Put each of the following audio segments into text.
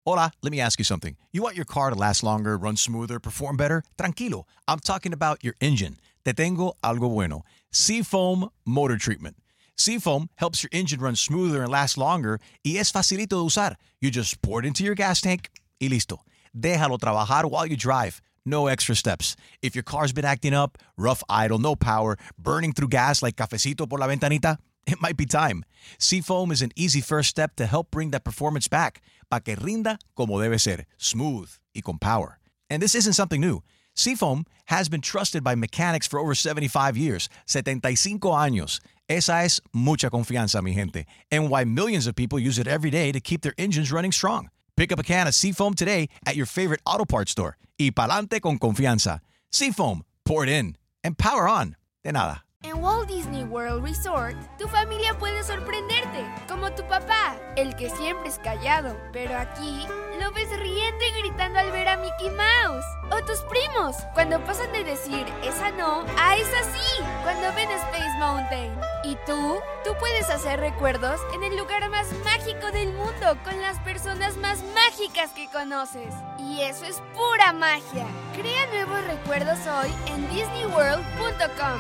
Hola, let me ask you something. You want your car to last longer, run smoother, perform better? Tranquilo. I'm talking about your engine. Te tengo algo bueno. Seafoam Motor Treatment. Seafoam helps your engine run smoother and last longer y es facilito de usar. You just pour it into your gas tank y listo. Déjalo trabajar while you drive. No extra steps. If your car's been acting up, rough idle, no power, burning through gas like cafecito por la ventanita, it might be time. Seafoam is an easy first step to help bring that performance back, pa que rinda como debe ser, smooth y con power. And this isn't something new. Seafoam has been trusted by mechanics for over 75 years, 75 años. Esa es mucha confianza, mi gente, and why millions of people use it every day to keep their engines running strong. Pick up a can of Seafoam today at your favorite auto parts store. Y pa'lante con confianza. Seafoam, pour it in, and power on. De nada. En Walt Disney World Resort, tu familia puede sorprenderte, como tu papá, el que siempre es callado, pero aquí lo ves riendo y gritando al ver a Mickey Mouse. O tus primos, cuando pasan de decir esa no a esa sí, cuando ven Space Mountain. Y tú puedes hacer recuerdos en el lugar más mágico del mundo con las personas más mágicas que conoces. Y eso es pura magia. Crea nuevos recuerdos hoy en disneyworld.com.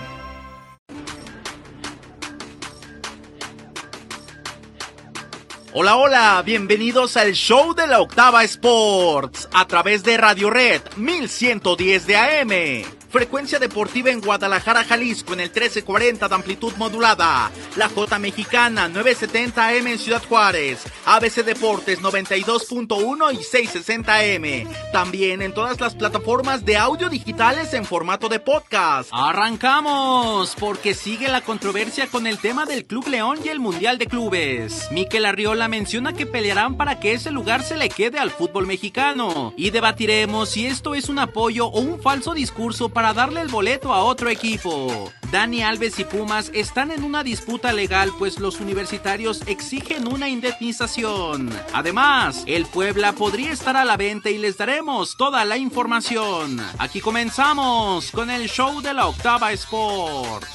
Hola, hola, bienvenidos al show de la Octava Sports a través de Radio Red 1110 de AM. Frecuencia deportiva en Guadalajara, Jalisco en el 1340 de amplitud modulada. La J Mexicana 970 AM en Ciudad Juárez. ABC Deportes 92.1 y 660 AM. También en todas las plataformas de audio digitales en formato de podcast. Arrancamos, porque sigue la controversia con el tema del Club León y el Mundial de Clubes. Mikel Arriola menciona que pelearán para que ese lugar se le quede al fútbol mexicano. Y debatiremos si esto es un apoyo o un falso discurso para darle el boleto a otro equipo. Dani Alves y Pumas están en una disputa legal, pues los universitarios exigen una indemnización. Además, el Puebla podría estar a la venta y les daremos toda la información. Aquí comenzamos con el show de la Octava Sports.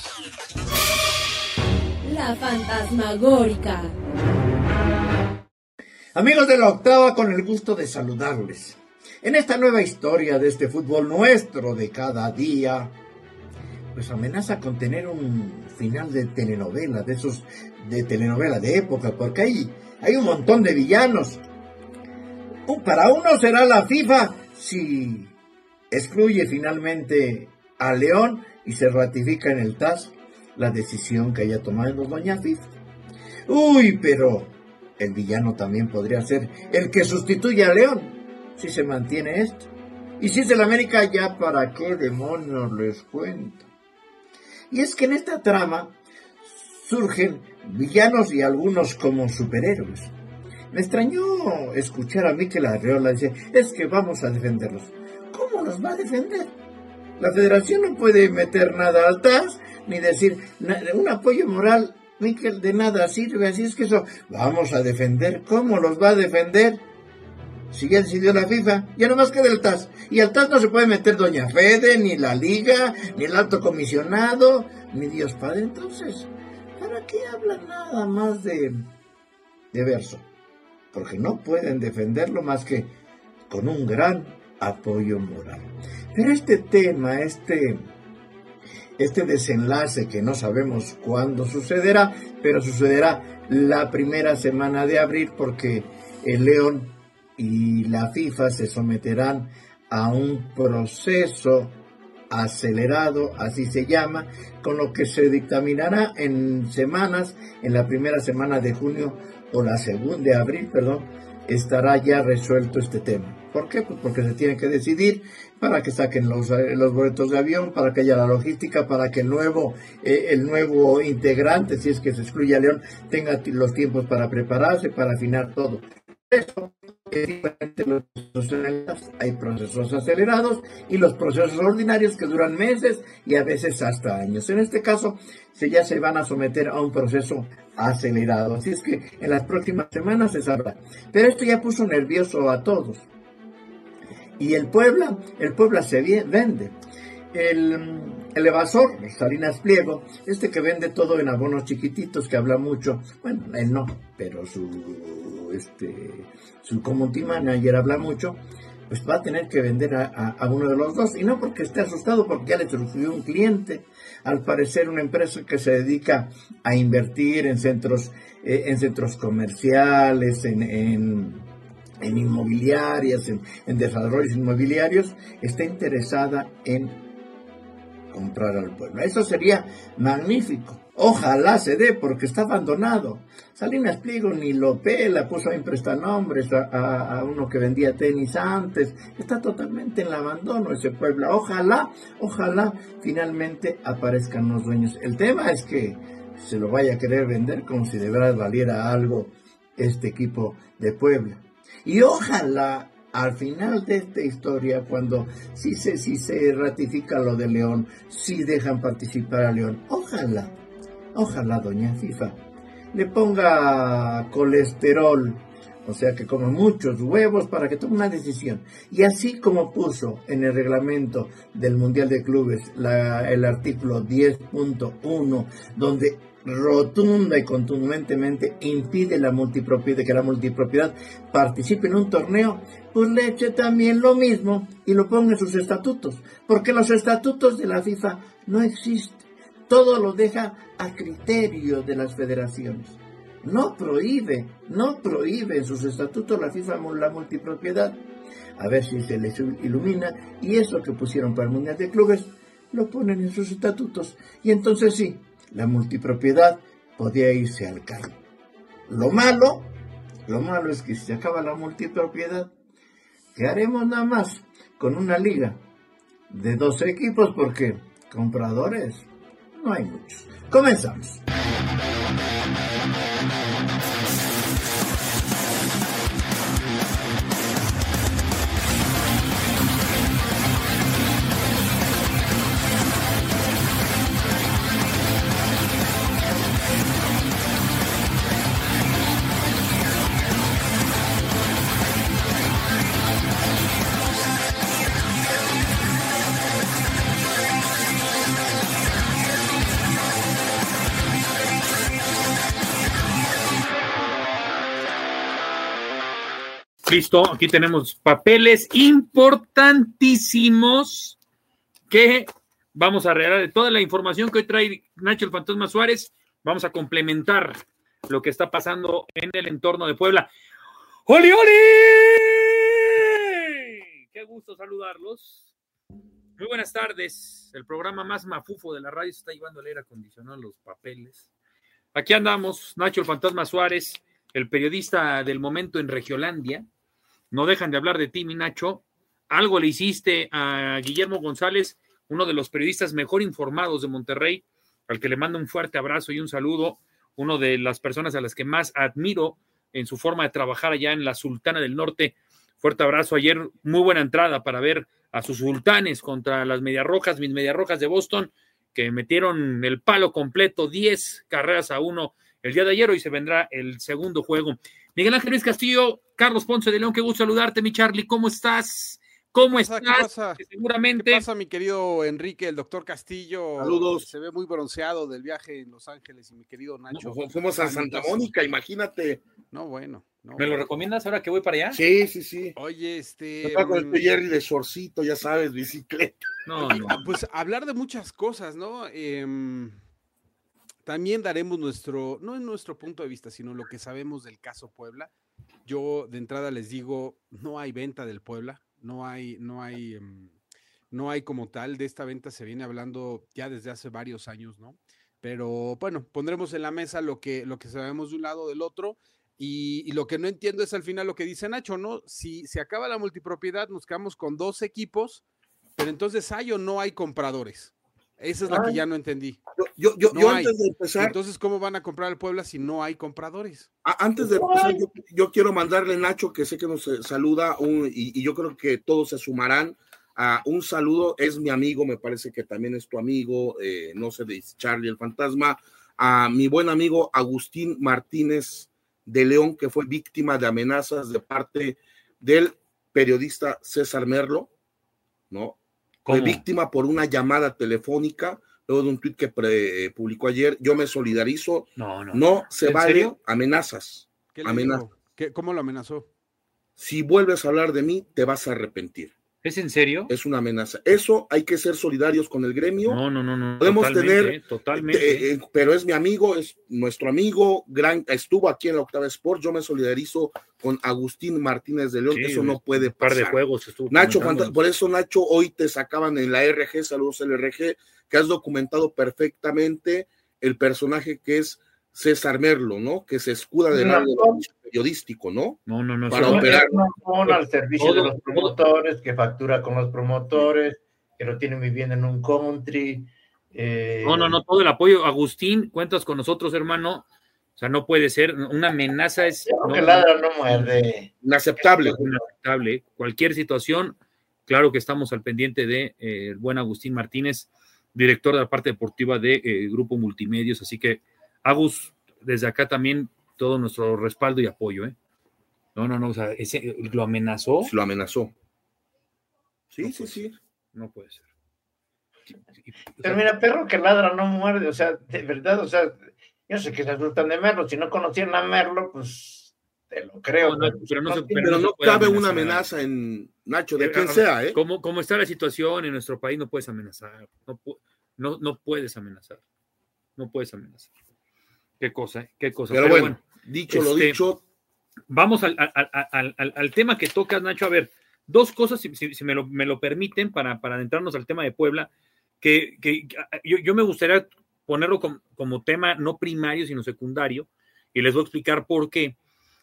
La Fantasmagórica. Amigos de la Octava, con el gusto de saludarles. En esta nueva historia de este fútbol nuestro de cada día, pues amenaza con tener un final de telenovela, de esos de telenovela de época, porque hay un montón de villanos. Para uno será la FIFA si excluye finalmente a León y se ratifica en el TAS la decisión que haya tomado doña FIFA. Pero el villano también podría ser el que sustituya a León, si se mantiene esto. Y si es el América, ya para qué demonios les cuento. Y es que en esta trama surgen villanos y algunos como superhéroes. Me extrañó escuchar a Mikel Arriola decir, es que vamos a defenderlos. ¿Cómo los va a defender? La federación no puede meter nada al TAS, ni decir un apoyo moral. Mikel, de nada sirve, así es que eso vamos a defender. ¿Cómo los va a defender? Si ya decidió la FIFA, ya nomás queda el TAS. Y al TAS no se puede meter doña Fede, ni la Liga, ni el alto comisionado, ni Dios Padre. Entonces, ¿para qué hablan nada más de verso? Porque no pueden defenderlo más que con un gran apoyo moral. Pero este tema, este desenlace que no sabemos cuándo sucederá, pero sucederá la primera semana de abril, porque el León y la FIFA se someterán a un proceso acelerado, así se llama, con lo que se dictaminará en semanas, en la primera semana de junio o la segunda de abril, estará ya resuelto este tema. ¿Por qué? Pues porque se tiene que decidir para que saquen los boletos de avión, para que haya la logística, para que el nuevo integrante, si es que se excluye a León, tenga los tiempos para prepararse, para afinar todo. Eso es diferente los procesos. Hay procesos acelerados y los procesos ordinarios que duran meses y a veces hasta años. En este caso, ya se van a someter a un proceso acelerado. Así es que en las próximas semanas se sabrá. Pero esto ya puso nervioso a todos. Y el Puebla se vende. el evasor, Salinas Pliego, que vende todo en abonos chiquititos, que habla mucho, bueno, él no, pero su community manager habla mucho, pues va a tener que vender a uno de los dos, y no porque esté asustado, porque ya le surgió un cliente, al parecer una empresa que se dedica a invertir en centros comerciales, en inmobiliarias, en desarrollos inmobiliarios, está interesada en comprar al Puebla. Eso sería magnífico. Ojalá se dé, porque está abandonado. Salinas Pliego ni lo pela, puso a prestanombres a uno que vendía tenis antes. Está totalmente en el abandono ese Puebla. Ojalá finalmente aparezcan los dueños. El tema es que se lo vaya a querer vender como si de verdad valiera algo este equipo de Puebla. Y ojalá al final de esta historia, cuando si se ratifica lo de León, si dejan participar a León, ojalá doña FIFA le ponga colesterol, o sea que coma muchos huevos para que tome una decisión. Y así como puso en el reglamento del Mundial de Clubes el artículo 10.1, donde rotunda y contundentemente impide que la multipropiedad participe en un torneo, pues le eche también lo mismo y lo ponga en sus estatutos, porque los estatutos de la FIFA no existen, todo lo deja a criterio de las federaciones, no prohíbe en sus estatutos la FIFA la multipropiedad. A ver si se les ilumina, y eso que pusieron para el Mundial de Clubes lo ponen en sus estatutos, y entonces sí, la multipropiedad podía irse al caño. Lo malo es que si se acaba la multipropiedad, ¿qué haremos nada más con una liga de 12 equipos? Porque compradores no hay muchos. Comenzamos. Listo, aquí tenemos papeles importantísimos que vamos a arreglar de toda la información que hoy trae Nacho el Fantasma Suárez. Vamos a complementar lo que está pasando en el entorno de Puebla. ¡Oli, oli! ¡Qué gusto saludarlos! Muy buenas tardes. El programa más mafufo de la radio se está llevando el aire acondicionado a los papeles. Aquí andamos, Nacho el Fantasma Suárez, el periodista del momento en Regiolandia. No dejan de hablar de ti, mi Nacho. Algo le hiciste a Guillermo González, uno de los periodistas mejor informados de Monterrey, al que le mando un fuerte abrazo y un saludo, uno de las personas a las que más admiro en su forma de trabajar allá en la Sultana del Norte. Fuerte abrazo. Ayer muy buena entrada para ver a sus sultanes contra las Mediarrojas, mis Mediarrojas de Boston, que metieron el palo completo, 10-1 el día de ayer. Hoy se vendrá el segundo juego. Miguel Ángel Luis Castillo, Carlos Ponce de León, qué gusto saludarte, mi Charlie. ¿Cómo estás? ¿Cómo estás? ¿Qué pasa? Seguramente. ¿Qué pasa, mi querido Enrique, el doctor Castillo? Saludos. Se ve muy bronceado del viaje en Los Ángeles, y mi querido Nacho. No, fuimos a Santa Mónica, imagínate. No, bueno. No, ¿Me lo recomiendas ahora que voy para allá? Sí. Oye, Estaba con el Jerry de shortcito, ya sabes, bicicleta. No. Pues hablar de muchas cosas, ¿no? También daremos no en nuestro punto de vista, sino lo que sabemos del caso Puebla. Yo de entrada les digo, no hay venta del Puebla, no hay como tal. De esta venta se viene hablando ya desde hace varios años, ¿no? Pero bueno, pondremos en la mesa lo que sabemos de un lado, del otro, y lo que no entiendo es al final lo que dice Nacho, ¿no? Si se acaba la multipropiedad, nos quedamos con 2 equipos, pero entonces ¿hay o no hay compradores? Esa es la que ya no entendí. Yo antes de empezar. Entonces, ¿cómo van a comprar el Puebla si no hay compradores? Antes de empezar, yo quiero mandarle, Nacho, que sé que nos saluda, y yo creo que todos se sumarán a un saludo. Es mi amigo, me parece que también es tu amigo, no sé, de Charlie el Fantasma, a mi buen amigo Agustín Martínez de León, que fue víctima de amenazas de parte del periodista César Merlo, ¿no? Fue ¿Cómo? víctima por una llamada telefónica, luego de un tuit que publicó ayer. Yo me solidarizo. No se ¿En vale serio? amenazas. ¿Qué le Amenazas. dijo? ¿Cómo lo amenazó? Si vuelves a hablar de mí, te vas a arrepentir. ¿Es en serio? Es una amenaza. Eso hay que ser solidarios con el gremio. No. Podemos Totalmente, tener, totalmente. pero es mi amigo, es nuestro amigo, estuvo aquí en la Octava Sport. Yo me solidarizo con Agustín Martínez de León. Sí, eso no puede un par pasar. de juegos estuvo Nacho, comentando. por eso, Nacho, hoy te sacaban en la RG, saludos LRG, que has documentado perfectamente el personaje que es César Merlo, ¿no? Que se escuda del lado periodístico, ¿no? No. Para eso- operar. Al servicio de los promotores, que factura con los promotores, que lo tienen viviendo en un country. No, todo el apoyo. Agustín, cuentas con nosotros, hermano. O sea, no puede ser. Una amenaza es Que ladra no muerde. Inaceptable. inaceptable. Cualquier situación, claro que estamos al pendiente de el buen Agustín Martínez, director de la parte deportiva de Grupo Multimedios. Así que, Agus, desde acá también todo nuestro respaldo y apoyo, ¿eh? No, o sea, lo amenazó. Lo amenazó. Sí. No puede ser. Pero mira, perro que ladra no muerde, o sea, de verdad, o sea, yo sé que se asustan de Merlo, si no conocían a Merlo, pues te lo creo. Pero no cabe puede una amenaza en Nacho, de quien a ver, sea, ¿eh? Como está la situación en nuestro país, no puedes amenazar. No puedes amenazar. No puedes amenazar. Qué cosa. Pero bueno, dicho lo dicho. Vamos al tema que tocas, Nacho. A ver, dos cosas, si me lo permiten, para adentrarnos al tema de Puebla, que yo me gustaría ponerlo como tema no primario, sino secundario, y les voy a explicar por qué.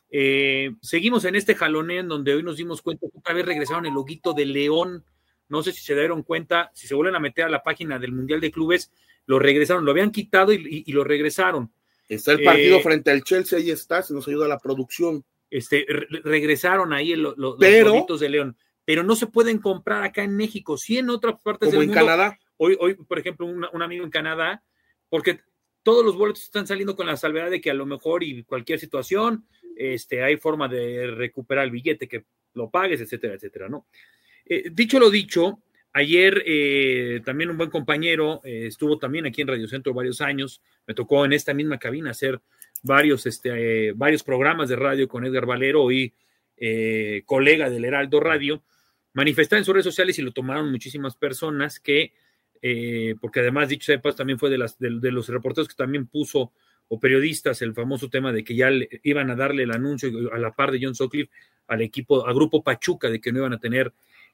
Seguimos en este jaloneo en donde hoy nos dimos cuenta que otra vez regresaron el loguito de León. No sé si se dieron cuenta, si se vuelven a meter a la página del Mundial de Clubes, lo regresaron, lo habían quitado y lo regresaron. Está el partido frente al Chelsea, ahí está, se nos ayuda la producción. Regresaron ahí los loguitos de León, pero no se pueden comprar acá en México, sí en otras partes del mundo. Como en Canadá. Hoy, por ejemplo, un amigo en Canadá, porque todos los boletos están saliendo con la salvedad de que a lo mejor y cualquier situación, hay forma de recuperar el billete, que lo pagues, etcétera, ¿no? Dicho lo dicho, ayer también un buen compañero estuvo también aquí en Radio Centro varios años, me tocó en esta misma cabina hacer varios programas de radio con Edgar Valero, hoy colega del Heraldo Radio, manifestar en sus redes sociales y lo tomaron muchísimas personas que, porque además, dicho sepas, también fue de los reporteros que también puso, o periodistas, el famoso tema de que ya iban a darle el anuncio a la par de John Sutcliffe al equipo, a Grupo Pachuca, de que no iban a tener,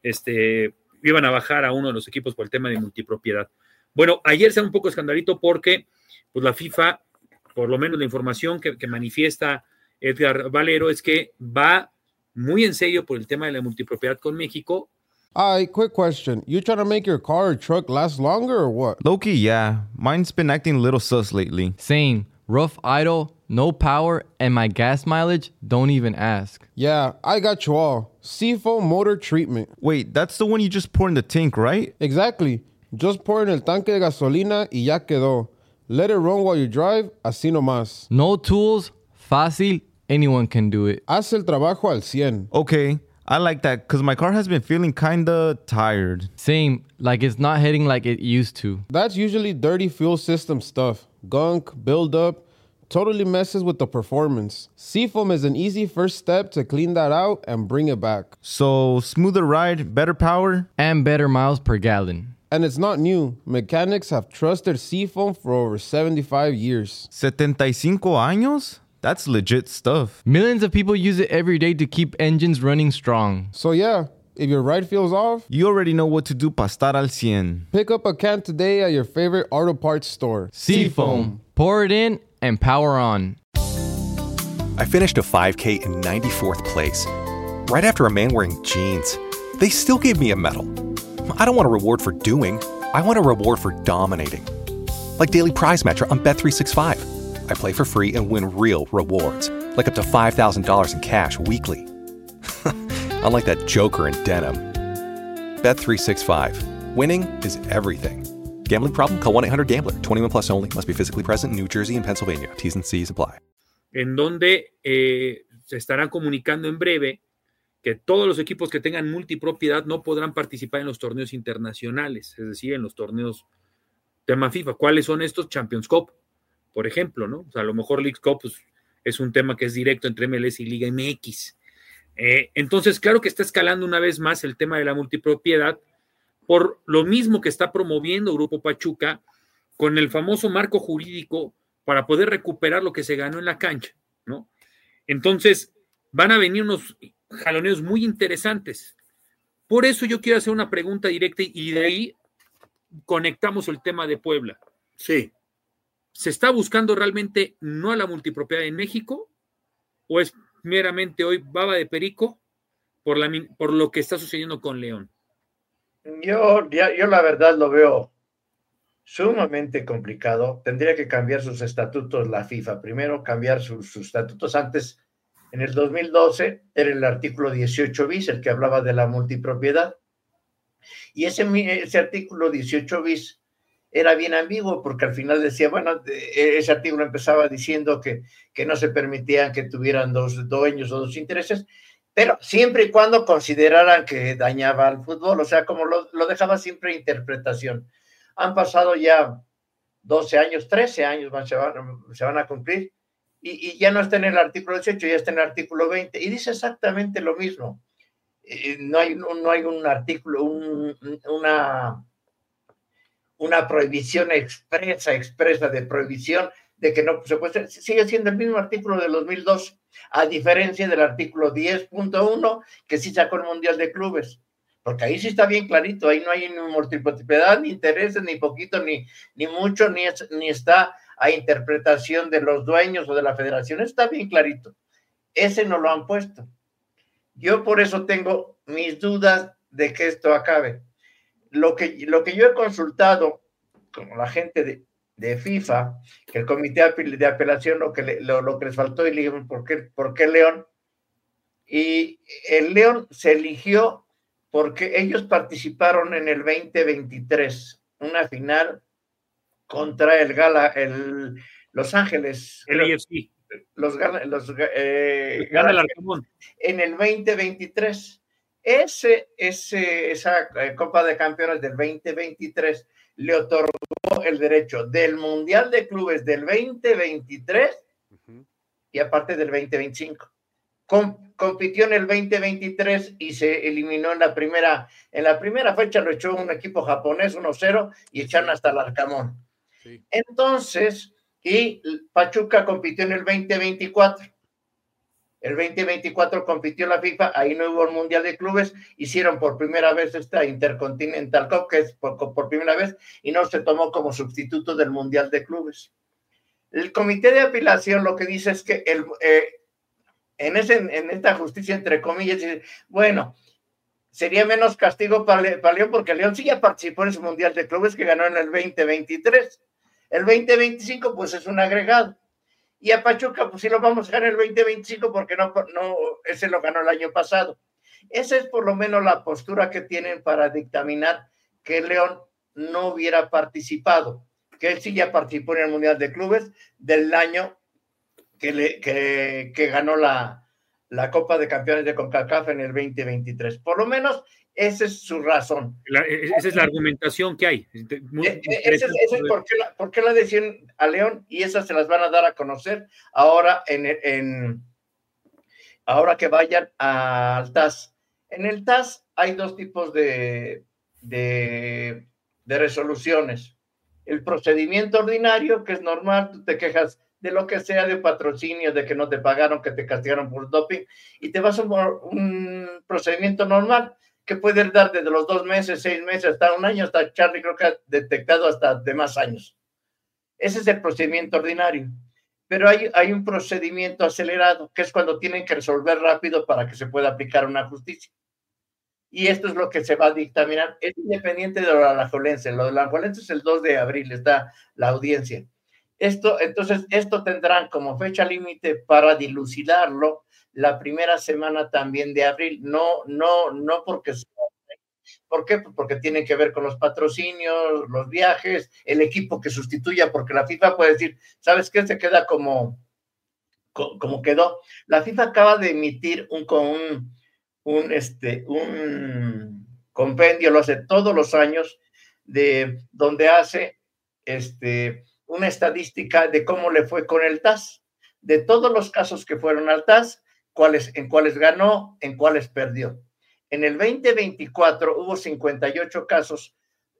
iban a bajar a uno de los equipos por el tema de multipropiedad. Bueno, ayer se da un poco escandalito porque pues la FIFA, por lo menos la información que manifiesta Edgar Valero es que va muy en serio por el tema de la multipropiedad con México. Quick question. You trying to make your car or truck last longer or what? Low-key, yeah. Mine's been acting a little sus lately. Same. Rough idle, no power, and my gas mileage, don't even ask. Yeah, I got you all. Seafoam motor treatment. Wait, that's the one you just pour in the tank, right? Exactly. Just pour in el tanque de gasolina y ya quedó. Let it run while you drive, así nomás. No tools, fácil, anyone can do it. Haz el trabajo al 100. Okay, I like that because my car has been feeling kinda tired. Same, like it's not hitting like it used to. That's usually dirty fuel system stuff. Gunk, buildup, totally messes with the performance. Seafoam is an easy first step to clean that out and bring it back. So, smoother ride, better power? And better miles per gallon. And it's not new. Mechanics have trusted Seafoam for over 75 years. 75 años? That's legit stuff. Millions of people use it every day to keep engines running strong. So yeah, if your ride feels off, you already know what to do para estar al 100. Pick up a can today at your favorite auto parts store. Seafoam. Pour it in and power on. I finished a 5K in 94th place. Right after a man wearing jeans. They still gave me a medal. I don't want a reward for doing. I want a reward for dominating. Like Daily Prize Matcher on Bet365. I play for free and win real rewards, like up to $5,000 in cash weekly. Unlike that joker in denim. Bet365. Winning is everything. Gambling problem? Call 1-800-GAMBLER. 21 plus only. Must be physically present in New Jersey and Pennsylvania. T's and C's apply. En donde se estarán comunicando en breve que todos los equipos que tengan multipropiedad no podrán participar en los torneos internacionales, es decir, en los torneos tema FIFA. ¿Cuáles son estos? Champions Cup, por ejemplo, ¿no? O sea, a lo mejor League Cup pues, es un tema que es directo entre MLS y Liga MX. Entonces, claro que está escalando una vez más el tema de la multipropiedad, por lo mismo que está promoviendo Grupo Pachuca con el famoso marco jurídico para poder recuperar lo que se ganó en la cancha, ¿no? Entonces, van a venir unos jaloneos muy interesantes. Por eso yo quiero hacer una pregunta directa y de ahí conectamos el tema de Puebla. Sí. ¿Se está buscando realmente no a la multipropiedad en México o es meramente hoy baba de perico por lo que está sucediendo con León? Yo la verdad lo veo sumamente complicado. Tendría que cambiar sus estatutos la FIFA. Primero cambiar sus estatutos. Antes, en el 2012, era el artículo 18 bis el que hablaba de la multipropiedad. Y ese artículo 18 bis era bien ambiguo porque al final decía, bueno, ese artículo empezaba diciendo que no se permitían que tuvieran dos dueños o dos intereses, pero siempre y cuando consideraran que dañaba al fútbol, o sea, como lo dejaba siempre a interpretación. Han pasado ya 12 años, 13 años se van a cumplir, y ya no está en el artículo 18, ya está en el artículo 20, y dice exactamente lo mismo. No hay un artículo, una prohibición expresa de prohibición de que no se puede, sigue siendo el mismo artículo del 2002, a diferencia del artículo 10.1 que sí sacó el Mundial de Clubes, porque ahí sí está bien clarito, ahí no hay ni multipropiedad, ni intereses, ni poquito, ni mucho, ni está a interpretación de los dueños o de la federación, está bien clarito. Ese no lo han puesto. Yo por eso tengo mis dudas de que esto acabe. Lo que yo he consultado con la gente de FIFA, que el comité de apelación lo que les faltó, y le dijeron, ¿por qué León? Y el León se eligió porque ellos participaron en el 2023, una final contra Los Ángeles. El AFC. Gana el Arcamón. En el 2023. Esa Copa de Campeones del 2023 le otorgó el derecho del Mundial de Clubes del 2023 y aparte del 2025. Compitió en el 2023 y se eliminó en la primera fecha, lo echó un equipo japonés 1-0 y echaron hasta el Arcamón. Sí. Entonces, y Pachuca compitió en el 2024. El 2024 compitió la FIFA, ahí no hubo el Mundial de Clubes, hicieron por primera vez esta Intercontinental Cup, que es por primera vez, y no se tomó como sustituto del Mundial de Clubes. El comité de apelación lo que dice es que en esta justicia, entre comillas, dice, bueno, sería menos castigo para León, porque León sí ya participó en ese Mundial de Clubes que ganó en el 2023. El 2025, pues es un agregado. Y a Pachuca, pues sí lo vamos a ganar el 2025 porque no, ese lo ganó el año pasado. Esa es por lo menos la postura que tienen para dictaminar que León no hubiera participado, que él sí ya participó en el Mundial de Clubes del año que ganó la Copa de Campeones de CONCACAF en el 2023. Por lo menos esa es su razón. Esa es la argumentación que hay. Ese es por qué la decían a León, y esas se las van a dar a conocer ahora ahora que vayan al TAS. En el TAS hay dos tipos de resoluciones. El procedimiento ordinario, que es normal, tú te quejas de lo que sea, de patrocinio, de que no te pagaron, que te castigaron por doping, y te vas a un procedimiento normal, que puede dar desde los 2 meses, 6 meses, hasta un año, hasta Charlie creo que ha detectado hasta de más años. Ese es el procedimiento ordinario. Pero hay un procedimiento acelerado, que es cuando tienen que resolver rápido para que se pueda aplicar una justicia. Y esto es lo que se va a dictaminar. Es independiente de lo de Alajuelense. Lo de Alajuelense es el 2 de abril, está la audiencia. Entonces, esto tendrán como fecha límite para dilucidarlo la primera semana también de abril, no porque... ¿Por qué? Porque tiene que ver con los patrocinios, los viajes, el equipo que sustituya, porque la FIFA puede decir, ¿sabes qué? Se queda como quedó. La FIFA acaba de emitir un compendio, lo hace todos los años, donde hace una estadística de cómo le fue con el TAS, de todos los casos que fueron al TAS, en cuáles ganó, en cuáles perdió. En el 2024 hubo 58 casos,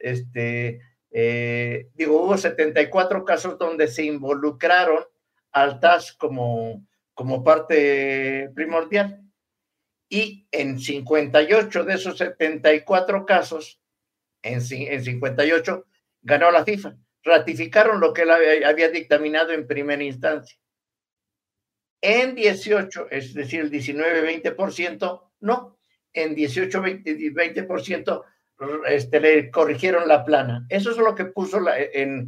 hubo 74 casos donde se involucraron al TAS como parte primordial. Y en 58 de esos 74 casos, en 58, ganó la FIFA. Ratificaron lo que él había dictaminado en primera instancia. En 18, es decir, el 19-20%, no. En 18-20% le corrigieron la plana. Eso es lo que puso en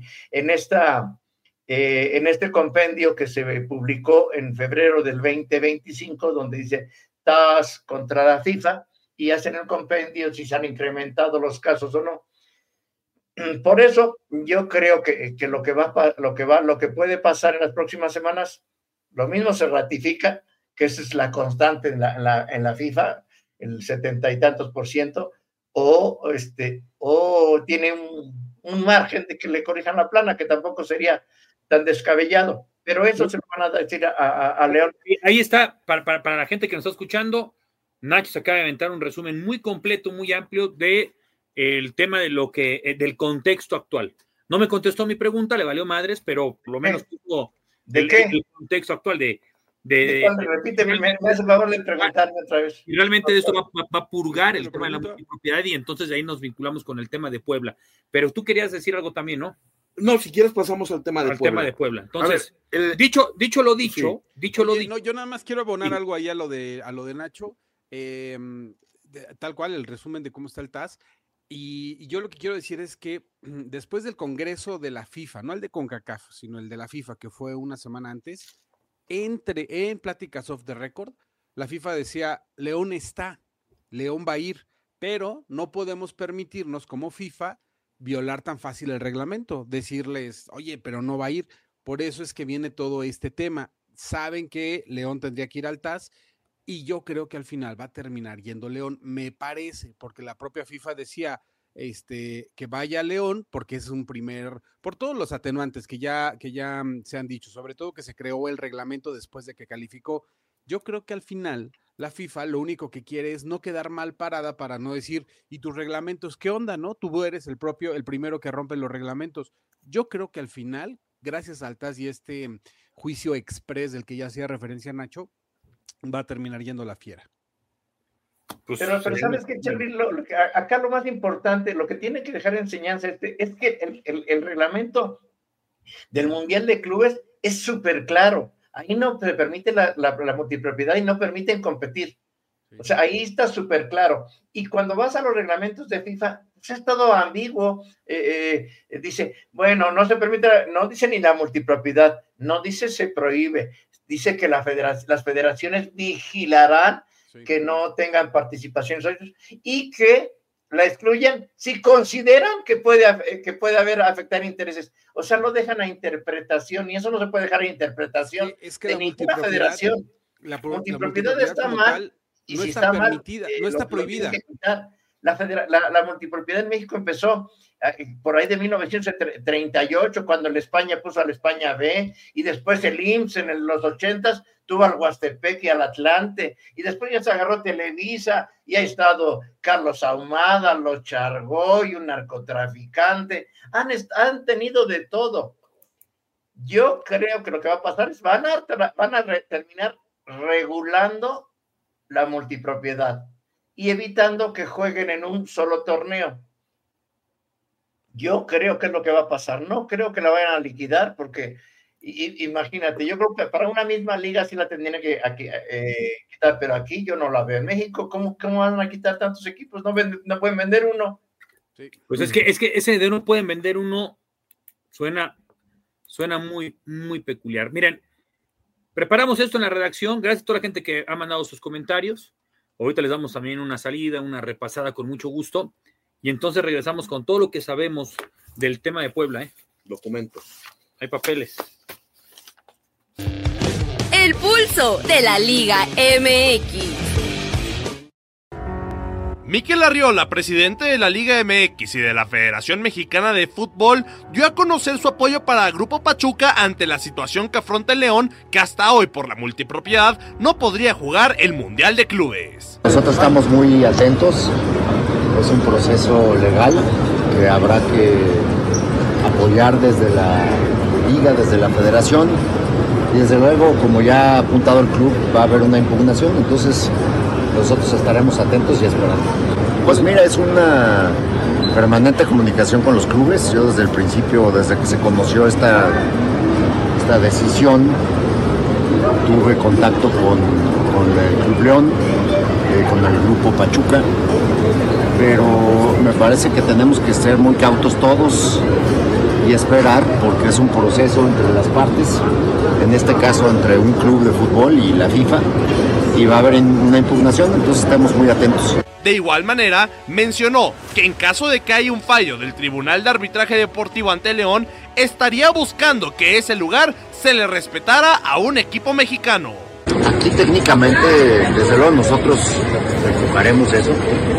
este compendio que se publicó en febrero del 2025, donde dice TAS contra la FIFA, y hacen el compendio si se han incrementado los casos o no. Por eso yo creo que lo que puede pasar en las próximas semanas, lo mismo se ratifica, que esa es la constante en la FIFA, el 70 y tantos %, o tiene un margen de que le corrijan la plana, que tampoco sería tan descabellado. Pero eso se lo van a decir a León. Ahí está, para la gente que nos está escuchando, Nacho se acaba de aventar un resumen muy completo, muy amplio del tema del contexto actual. No me contestó mi pregunta, le valió madres, pero por lo menos tuvo el contexto actual repíteme, me hace el favor de preguntarme otra vez. Y realmente esto va a purgar el tema de la multipropiedad, y entonces ahí nos vinculamos con el tema de Puebla. Pero tú querías decir algo también, ¿no? No, si quieres pasamos al tema de Puebla. Entonces, dicho lo dicho. No, yo nada más quiero abonar algo ahí a lo de Nacho, tal cual el resumen de cómo está el TAS. Y yo lo que quiero decir es que después del congreso de la FIFA, no el de CONCACAF, sino el de la FIFA, que fue una semana antes, en pláticas off the record, la FIFA decía, León va a ir, pero no podemos permitirnos como FIFA violar tan fácil el reglamento, decirles, oye, pero no va a ir. Por eso es que viene todo este tema. Saben que León tendría que ir al TAS, y yo creo que al final va a terminar yendo León, me parece, porque la propia FIFA decía que vaya a León, porque es por todos los atenuantes que ya se han dicho, sobre todo que se creó el reglamento después de que calificó. Yo creo que al final la FIFA lo único que quiere es no quedar mal parada para no decir, ¿y tus reglamentos qué onda, no? Tú eres el primero que rompe los reglamentos. Yo creo que al final, gracias al TAS y este juicio express del que ya hacía referencia Nacho, va a terminar yendo la fiera. Pero ¿sabes qué, Charly? Acá lo más importante, lo que tiene que dejar de enseñanza es que el reglamento del Mundial de Clubes es súper claro. Ahí no se permite la multipropiedad y no permiten competir. O sea, ahí está súper claro. Y cuando vas a los reglamentos de FIFA, pues es todo ambiguo. Dice, bueno, no se permite, no dice ni la multipropiedad, no dice se prohíbe. Dice que las federaciones vigilarán que no tengan participación y que la excluyan si consideran que puede haber afectar intereses. O sea, lo dejan a interpretación, y eso no se puede dejar a interpretación de ninguna federación. La multipropiedad está mal, y si está permitida, no está prohibida. La multipropiedad en México empezó por ahí de 1938, cuando la España puso a la España B, y después el IMSS en los 80s tuvo al Huastepec y al Atlante, y después ya se agarró Televisa, y ha estado Carlos Ahumada, los Chargoy, un narcotraficante, han tenido de todo. Yo creo que lo que va a pasar es van a terminar regulando la multipropiedad y evitando que jueguen en un solo torneo. Yo creo que es lo que va a pasar. No creo que la vayan a liquidar, porque imagínate, yo creo que para una misma liga sí la tendrían que quitar, pero aquí yo no la veo. En México, ¿cómo van a quitar tantos equipos? No pueden vender uno. Sí. Pues es que ese de no pueden vender uno suena muy, muy peculiar. Miren, preparamos esto en la redacción. Gracias a toda la gente que ha mandado sus comentarios. Ahorita les damos también una salida, una repasada con mucho gusto. Y entonces regresamos con todo lo que sabemos del tema de Puebla. Documentos. Hay papeles. El pulso de la Liga MX. Mikel Arriola, presidente de la Liga MX y de la Federación Mexicana de Fútbol, dio a conocer su apoyo para el Grupo Pachuca ante la situación que afronta el León, que hasta hoy por la multipropiedad no podría jugar el Mundial de Clubes. Nosotros estamos muy atentos, es un proceso legal que habrá que apoyar desde la Liga, desde la Federación, y desde luego, como ya ha apuntado el club, va a haber una impugnación, entonces nosotros estaremos atentos y esperando. Pues mira, es una permanente comunicación con los clubes. Yo desde el principio, desde que se conoció esta decisión, tuve contacto con el Club León, con el Grupo Pachuca, pero me parece que tenemos que ser muy cautos todos y esperar, porque es un proceso entre las partes, en este caso entre un club de fútbol y la FIFA, y va a haber una impugnación, entonces estamos muy atentos. De igual manera, mencionó que en caso de que haya un fallo del Tribunal de Arbitraje Deportivo ante León, estaría buscando que ese lugar se le respetara a un equipo mexicano. Aquí técnicamente, desde luego nosotros empujaremos eso.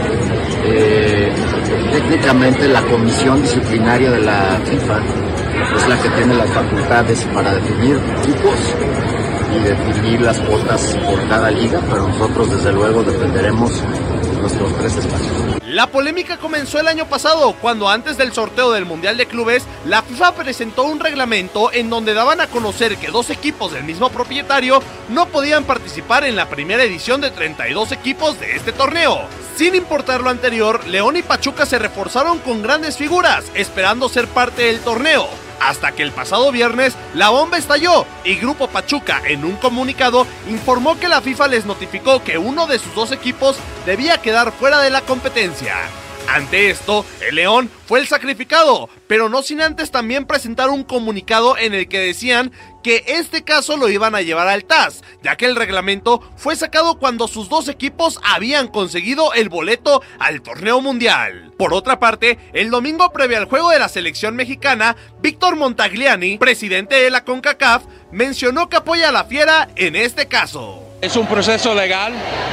Técnicamente la comisión disciplinaria de la FIFA es la que tiene las facultades para definir cupos y definir las cuotas por cada liga, pero nosotros desde luego defenderemos nuestros 3 espacios. La polémica comenzó el año pasado, cuando antes del sorteo del Mundial de Clubes, la FIFA presentó un reglamento en donde daban a conocer que 2 equipos del mismo propietario no podían participar en la primera edición de 32 equipos de este torneo. Sin importar lo anterior, León y Pachuca se reforzaron con grandes figuras, esperando ser parte del torneo. Hasta que el pasado viernes la bomba estalló y Grupo Pachuca, en un comunicado, informó que la FIFA les notificó que uno de sus 2 equipos debía quedar fuera de la competencia. Ante esto, el León fue el sacrificado, pero no sin antes también presentar un comunicado en el que decían que este caso lo iban a llevar al TAS, ya que el reglamento fue sacado cuando sus 2 equipos habían conseguido el boleto al torneo mundial. Por otra parte, el domingo previo al juego de la selección mexicana, Víctor Montagliani, presidente de la CONCACAF, mencionó que apoya a la Fiera en este caso. Es un proceso legal.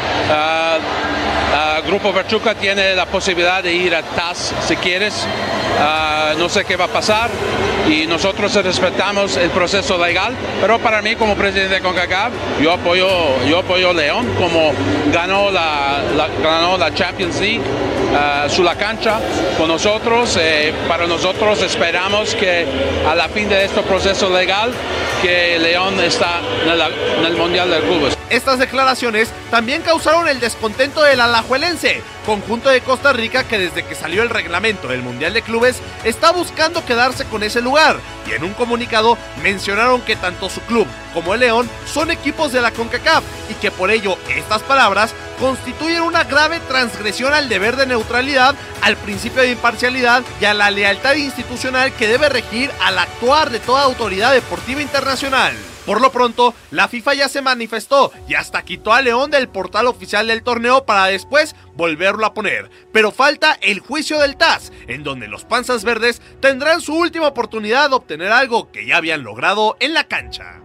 Grupo Pachuca tiene la posibilidad de ir a TAS si quieres. No sé qué va a pasar y nosotros respetamos el proceso legal, pero para mí como presidente de CONCACAF yo apoyo León, como ganó la Champions League sobre la cancha con nosotros. Para nosotros esperamos que a la fin de este proceso legal que León está en el Mundial de Clubes. Estas declaraciones también causaron el descontento del Alajuelense, conjunto de Costa Rica que desde que salió el reglamento del Mundial de Clubes está buscando quedarse con ese lugar, y en un comunicado mencionaron que tanto su club como el León son equipos de la CONCACAF y que por ello estas palabras constituyen una grave transgresión al deber de neutralidad, al principio de imparcialidad y a la lealtad institucional que debe regir al actuar de toda autoridad deportiva internacional. Por lo pronto, la FIFA ya se manifestó y hasta quitó a León del portal oficial del torneo para después volverlo a poner. Pero falta el juicio del TAS, en donde los panzas verdes tendrán su última oportunidad de obtener algo que ya habían logrado en la cancha.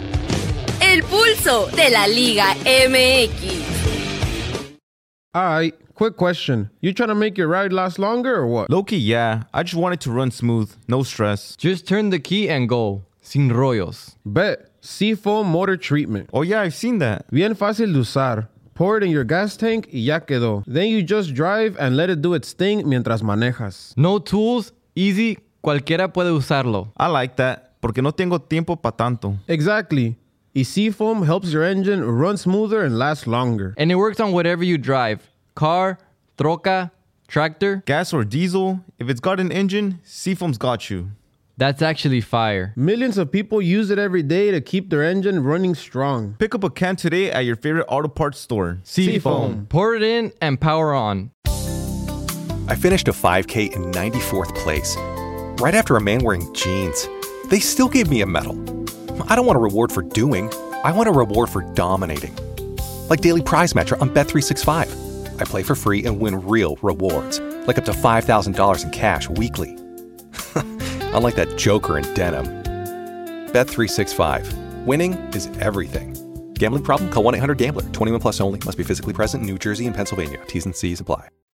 El pulso de la Liga MX. Alright, quick question. You trying to make your ride last longer or what? Low-key, yeah. I just want it to run smooth. No stress. Just turn the key and go. Sin rollos. Bet. Seafoam Motor Treatment. Oh yeah, I've seen that. Bien fácil de usar. Pour it in your gas tank y ya quedó. Then you just drive and let it do its thing mientras manejas. No tools, easy, cualquiera puede usarlo. I like that, porque no tengo tiempo pa' tanto. Exactly. Y Seafoam helps your engine run smoother and last longer. And it works on whatever you drive. Car, troca, tractor. Gas or diesel, if it's got an engine, Seafoam's got you. That's actually fire. Millions of people use it every day to keep their engine running strong. Pick up a can today at your favorite auto parts store. Seafoam. Pour it in and power on. I finished a 5K in 94th place, right after a man wearing jeans. They still gave me a medal. I don't want a reward for doing. I want a reward for dominating. Like Daily Prize Match on Bet365. I play for free and win real rewards, like up to $5,000 in cash weekly. Unlike that joker in denim. Bet365. Winning is everything. Gambling problem? Call 1-800-GAMBLER. 21 plus only. Must be physically present in New Jersey and Pennsylvania. T's and C's apply.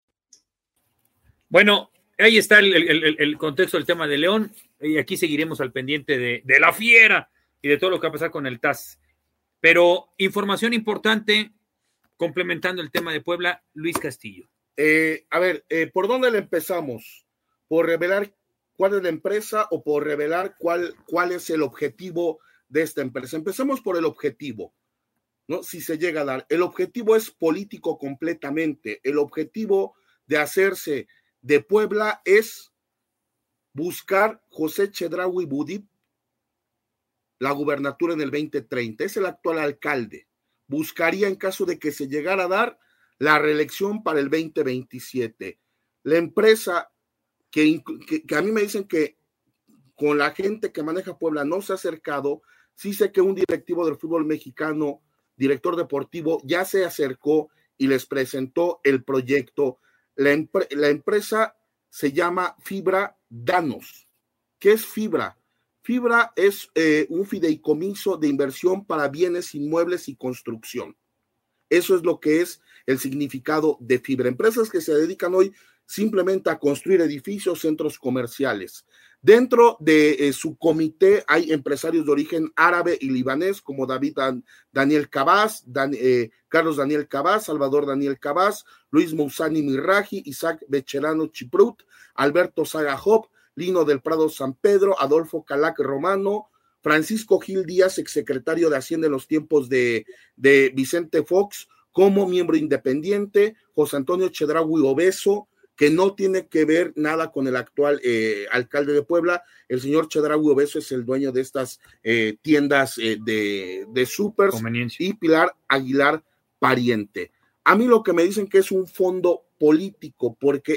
Bueno, ahí está el contexto del tema de León, y aquí seguiremos al pendiente de la fiera y de todo lo que va a pasar con el TAS. Pero información importante, complementando el tema de Puebla, Luis Castillo. ¿Por dónde le empezamos? ¿Por revelar cuál es la empresa o por revelar cuál es el objetivo de esta empresa? Empecemos por el objetivo, ¿no? Si se llega a dar. El objetivo es político completamente. El objetivo de hacerse de Puebla es buscar José Chedraui Budip la gubernatura en el 2030. Es el actual alcalde. Buscaría, en caso de que se llegara a dar, la reelección para el 2027. La empresa que a mí me dicen que con la gente que maneja Puebla no se ha acercado. Sí sé que un directivo del fútbol mexicano, director deportivo, ya se acercó y les presentó el proyecto. La empresa se llama Fibra Danos. ¿Qué es Fibra? Fibra es un fideicomiso de inversión para bienes inmuebles y construcción. Eso es lo que es el significado de Fibra. Empresas que se dedican hoy simplemente a construir edificios, centros comerciales. Dentro de su comité hay empresarios de origen árabe y libanés como Daniel Cabaz, Carlos Daniel Cabaz, Salvador Daniel Cabaz, Luis Mousani Miraji, Isaac Becherano Chiprut, Alberto Saga Job, Lino del Prado San Pedro, Adolfo Calac Romano, Francisco Gil Díaz, exsecretario de Hacienda en los tiempos de Vicente Fox, como miembro independiente, José Antonio Chedraui Obeso, que no tiene que ver nada con el actual alcalde de Puebla. El señor Chedraui Obeso es el dueño de estas tiendas de súpers, y Pilar Aguilar Pariente. A mí lo que me dicen que es un fondo político, porque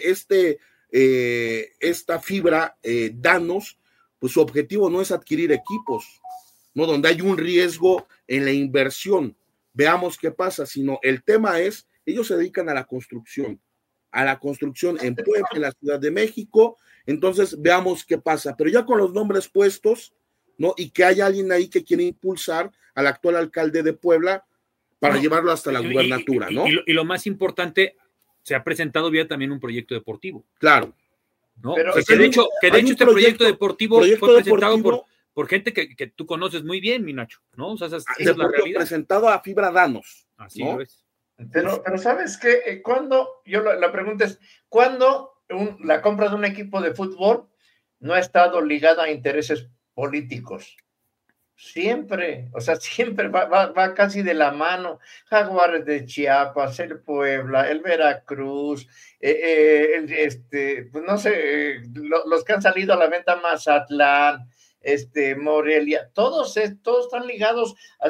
esta Fibra Danos, pues su objetivo no es adquirir equipos, ¿no? Donde hay un riesgo en la inversión. Veamos qué pasa, sino el tema es, ellos se dedican a la construcción en Puebla, en la Ciudad de México. Entonces veamos qué pasa, pero ya con los nombres puestos, ¿no? Y que hay alguien ahí que quiere impulsar al actual alcalde de Puebla para llevarlo hasta la gubernatura, ¿no? Y lo más importante, se ha presentado ya también un proyecto deportivo. Claro. ¿No? Pero, que de hecho este proyecto deportivo fue presentado por gente que tú conoces muy bien, mi Nacho, ¿no? O sea, esa es la realidad. Presentado a Fibra Danos. Así ¿no? lo es. Pero ¿sabes qué? La pregunta es, ¿cuándo la compra de un equipo de fútbol no ha estado ligada a intereses políticos? Siempre, o sea, siempre va casi de la mano. Jaguares de Chiapas, el Puebla, el Veracruz, pues no sé, los que han salido a la venta, Mazatlán, Morelia, todos están ligados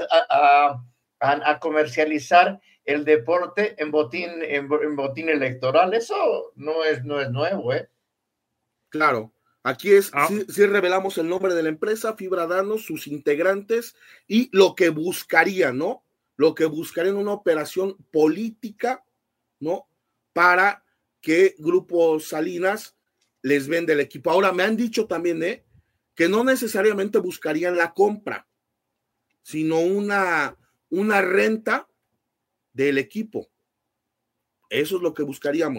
a comercializar el deporte en botín electoral. Eso no es nuevo, ¿eh? Claro. Aquí sí revelamos el nombre de la empresa, Fibra Danos, sus integrantes y lo que buscarían, ¿no? Lo que buscarían una operación política, ¿no? Para que Grupo Salinas les venda el equipo. Ahora, me han dicho también, que no necesariamente buscarían la compra, sino una renta del equipo. Eso es lo que buscarían,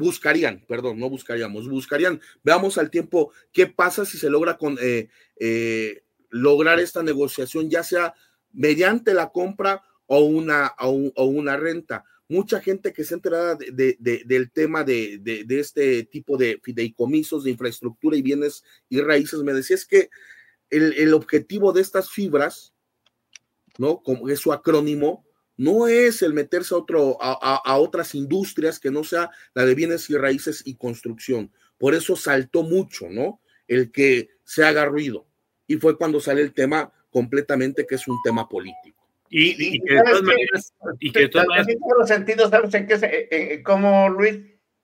veamos al tiempo qué pasa si se logra lograr esta negociación, ya sea mediante la compra o una renta. Mucha gente que se enterada del tema de este tipo de fideicomisos de infraestructura y bienes y raíces me decía, es que el objetivo de estas fibras, ¿no? Como es su acrónimo, no es el meterse a otras industrias que no sea la de bienes y raíces y construcción. Por eso saltó mucho, ¿no? El que se haga ruido. Y fue cuando sale el tema completamente que es un tema político. Y que de todas maneras... En todos los sentidos, ¿sabes en qué? Como Luis,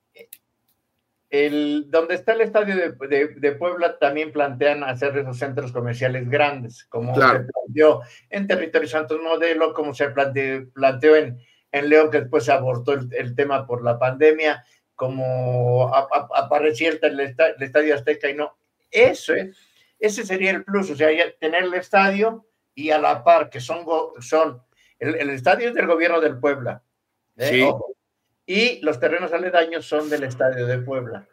donde está el estadio de Puebla también plantean hacer esos centros comerciales grandes, como claro. Se planteó en Territorio Santos Modelo, como se planteó en León, que después se abortó el tema por la pandemia, como aparecía el Estadio Azteca, y no. Ese sería el plus, o sea, tener el estadio y a la par, que son el estadio es del gobierno del Puebla. Sí. Ojo. Y los terrenos aledaños son del estadio de Puebla.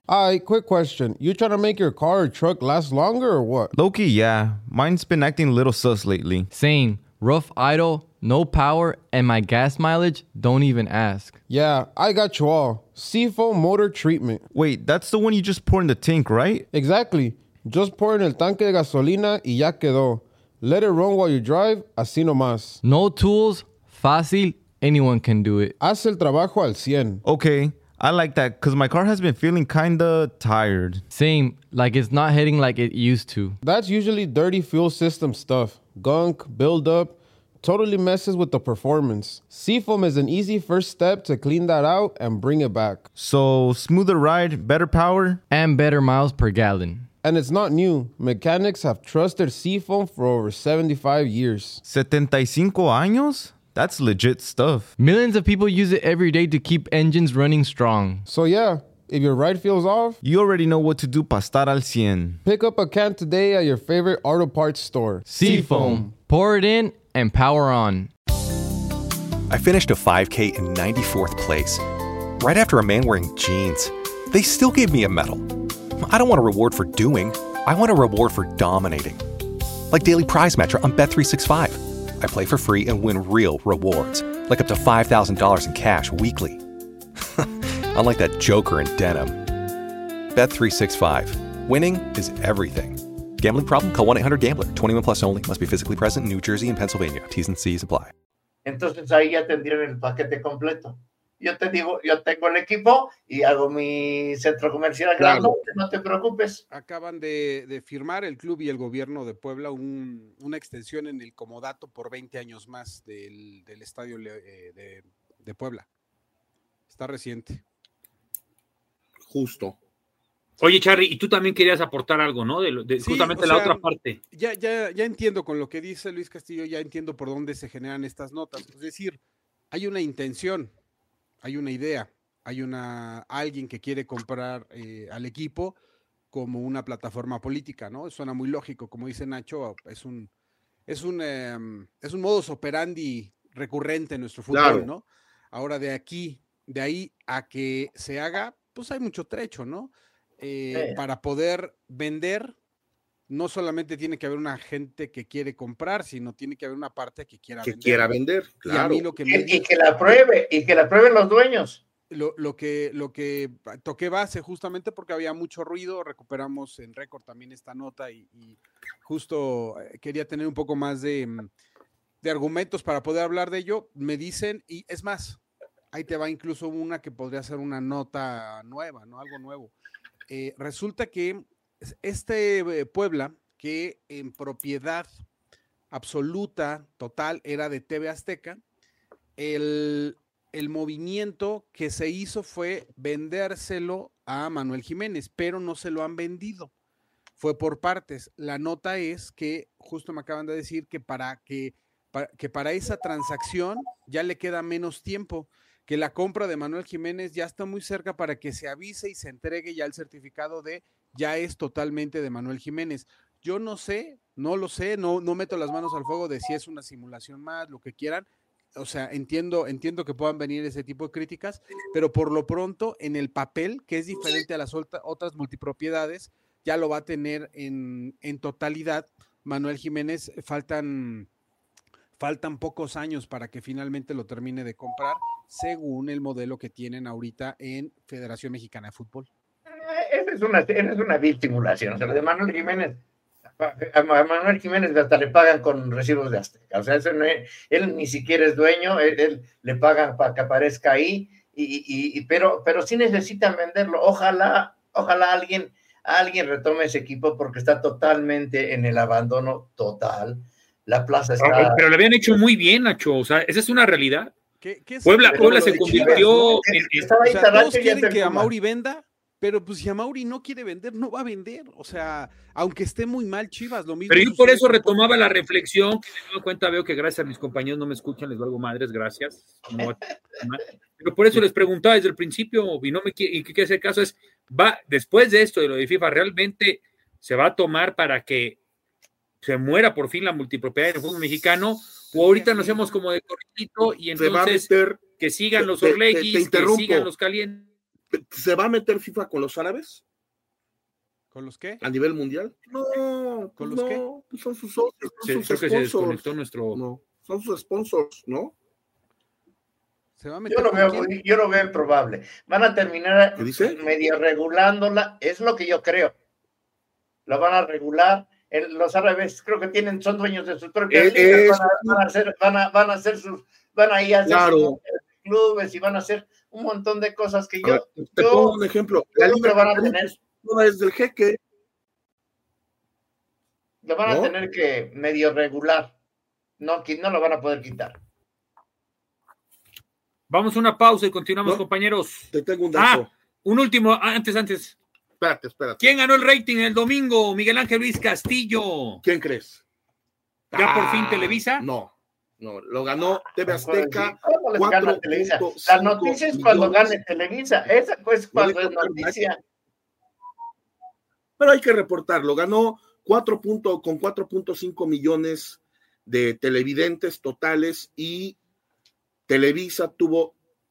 Quick question. You trying to make your car or truck last longer or what? Low-key, yeah. Mine's been acting a little sus lately. Same. Rough idle, no power, and my gas mileage, don't even ask. Yeah, I got you all. Seafoam motor treatment. Wait, that's the one you just pour in the tank, right? Exactly. Just pour in el tanque de gasolina y ya quedó. Let it run while you drive, así nomás. No tools, fácil, anyone can do it. Haz el trabajo al 100. Okay, I like that because my car has been feeling kinda tired. Same, like it's not hitting like it used to. That's usually dirty fuel system stuff. Gunk, buildup, totally messes with the performance. Seafoam is an easy first step to clean that out and bring it back. So, smoother ride, better power? And better miles per gallon. And it's not new. Mechanics have trusted Seafoam for over 75 years. 75 años? That's legit stuff. Millions of people use it every day to keep engines running strong. So yeah, if your ride feels off, you already know what to do para estar al 100. Pick up a can today at your favorite auto parts store. Seafoam. Pour it in and power on. I finished a 5K in 94th place. Right after a man wearing jeans. They still gave me a medal. I don't want a reward for doing. I want a reward for dominating. Like Daily Prize Matcher on Bet365. I play for free and win real rewards, like up to $5,000 in cash weekly. Unlike that joker in denim. Bet365. Winning is everything. Gambling problem? Call 1-800-GAMBLER. 21 plus only. Must be physically present in New Jersey and Pennsylvania. T's and C's apply. Entonces ahí ya tendrían el paquete completo. Yo te digo, yo tengo el equipo y hago mi centro comercial grandote, no te preocupes. Acaban de firmar el club y el gobierno de Puebla una extensión en el comodato por 20 años más del estadio de Puebla. Está reciente. Justo. Oye, Charly, y tú también querías aportar algo, ¿no? Sí, justamente la otra parte. Ya entiendo con lo que dice Luis Castillo, ya entiendo por dónde se generan estas notas. Es decir, hay una intención, hay una idea, hay alguien que quiere comprar al equipo como una plataforma política, ¿no? Suena muy lógico, como dice Nacho, es un modus operandi recurrente en nuestro fútbol, claro, ¿no? Ahora de ahí a que se haga, pues hay mucho trecho, ¿no? Para poder vender, no solamente tiene que haber una gente que quiere comprar, sino tiene que haber una parte que quiera vender. Claro. Y a mí lo que y que la prueben los dueños. Lo que toqué base justamente porque había mucho ruido, recuperamos en récord también esta nota y justo quería tener un poco más de argumentos para poder hablar de ello. Me dicen, y es más, ahí te va incluso una que podría ser una nota nueva, ¿no? Algo nuevo. Resulta que Puebla, que en propiedad absoluta, total, era de TV Azteca, el movimiento que se hizo fue vendérselo a Manuel Jiménez, pero no se lo han vendido. Fue por partes. La nota es que, justo me acaban de decir que para esa transacción ya le queda menos tiempo, que la compra de Manuel Jiménez ya está muy cerca para que se avise y se entregue ya el certificado de ya es totalmente de Manuel Jiménez. Yo no sé, no lo sé, no meto las manos al fuego de si es una simulación más, lo que quieran. O sea, entiendo que puedan venir ese tipo de críticas, pero por lo pronto en el papel, que es diferente a las otras multipropiedades, ya lo va a tener en totalidad Manuel Jiménez. Faltan pocos años para que finalmente lo termine de comprar, según el modelo que tienen ahorita en Federación Mexicana de Fútbol. Esa es una vil simulación. O sea, de Manuel Jiménez, a Manuel Jiménez hasta le pagan con recibos de Azteca. O sea, él ni siquiera es dueño, él le pagan para que aparezca ahí, pero sí necesitan venderlo. Ojalá alguien retome ese equipo porque está totalmente en el abandono total. La plaza está... Pero lo habían hecho muy bien, Nacho. O sea, esa es una realidad. Puebla se convirtió en... Todos quieren que Amaury venda, pero pues si Amaury no quiere vender, no va a vender. O sea, aunque esté muy mal Chivas, lo mismo. Pero yo por eso retomaba la reflexión, que me doy cuenta, veo que gracias a mis compañeros no me escuchan, les valgo madres, gracias. Pero por eso les preguntaba desde el principio, y qué quiere hacer caso es, después de esto, de lo de FIFA, ¿realmente se va a tomar para que se muera por fin la multipropiedad del fútbol mexicano? O ahorita nos hacemos como de cortito y entonces que sigan los Orlegis, que sigan los calientes. ¿Se va a meter FIFA con los árabes? ¿Con los qué? ¿A nivel mundial? No. ¿Con los qué? Pues son sus socios, Creo son sus que se desconectó nuestro... No, son sus sponsors, ¿no? ¿Se va a meter yo lo veo improbable. Van a terminar ¿Qué dice? medio regulándola, es lo que yo creo. La van a regular. Los árabes creo que son dueños de sus propias ligas, van a ir a hacer sus clubes y van a hacer un montón de cosas que te pongo un ejemplo. La liga van a tener. No es del jeque. Lo van a tener que medio regular. No lo van a poder quitar. Vamos a una pausa y continuamos, compañeros. Te tengo un dato. Un último, antes. Espérate. ¿Quién ganó el rating el domingo? Miguel Ángel Luis Castillo. ¿Quién crees? ¿Ya por fin Televisa? No, lo ganó TV Azteca. ¿Cómo les gana Televisa? La noticia es cuando gane Televisa. Esa es cuando es noticia. Pero hay que reportarlo. Ganó con 4.5 millones de televidentes totales y Televisa tuvo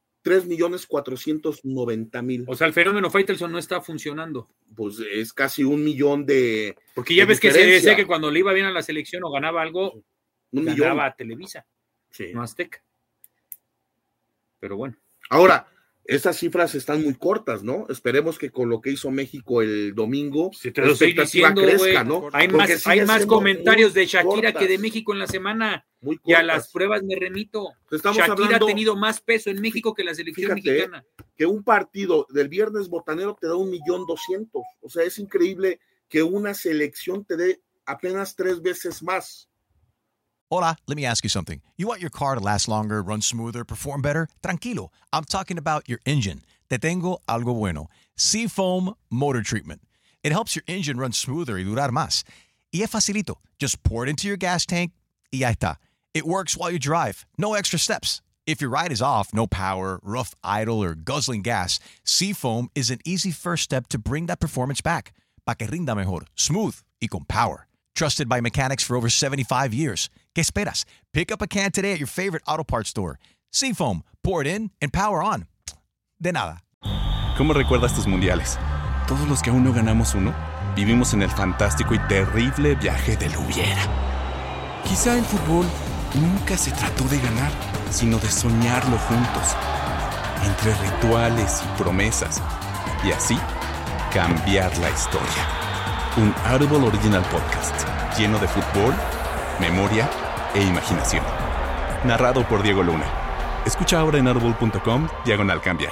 3.490.000. O sea, el fenómeno Faitelson no está funcionando. Pues es casi 1 millón de. Porque ya ves que se decía que cuando le iba bien a la selección o ganaba algo, ganaba a Televisa, no Azteca. Pero bueno. Ahora, estas cifras están muy cortas, ¿no? Esperemos que con lo que hizo México el domingo, te lo estoy diciendo, crezca, ¿no? Hay más comentarios de Shakira que de México en la semana. Y a las pruebas me remito. Shakira ha tenido más peso en México que la selección mexicana. Que un partido del Viernes Botanero te da 1.200.000. O sea, es increíble que una selección te dé apenas 3 veces más. Hola, let me ask you something. You want your car to last longer, run smoother, perform better? Tranquilo. I'm talking about your engine. Te tengo algo bueno. Seafoam Motor Treatment. It helps your engine run smoother y durar más. Y es facilito. Just pour it into your gas tank y ya está. It works while you drive. No extra steps. If your ride is off, no power, rough idle, or guzzling gas, Seafoam is an easy first step to bring that performance back. Pa' que rinda mejor, smooth y con power. Trusted by mechanics for over 75 years. ¿Qué esperas? Pick up a can today at your favorite auto parts store. Seafoam, pour it in and power on. De nada. ¿Cómo recuerdas tus mundiales? Todos los que aún no ganamos uno, vivimos en el fantástico y terrible viaje del hubiera. Quizá el fútbol nunca se trató de ganar, sino de soñarlo juntos. Entre rituales y promesas. Y así, cambiar la historia. Un Audible Original Podcast, lleno de fútbol, memoria e imaginación. Narrado por Diego Luna. Escucha ahora en audible.com/cambiar.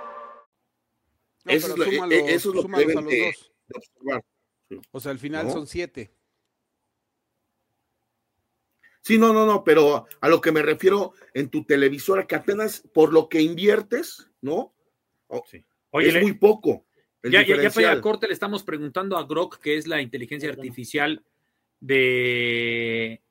Eso es lo que deben de observar. O sea, al final son 7. Sí, no, pero a lo que me refiero en tu televisora, que apenas por lo que inviertes, ¿no? Sí. Oye, es muy poco. Ya para el corte le estamos preguntando a Grok, que es la inteligencia artificial de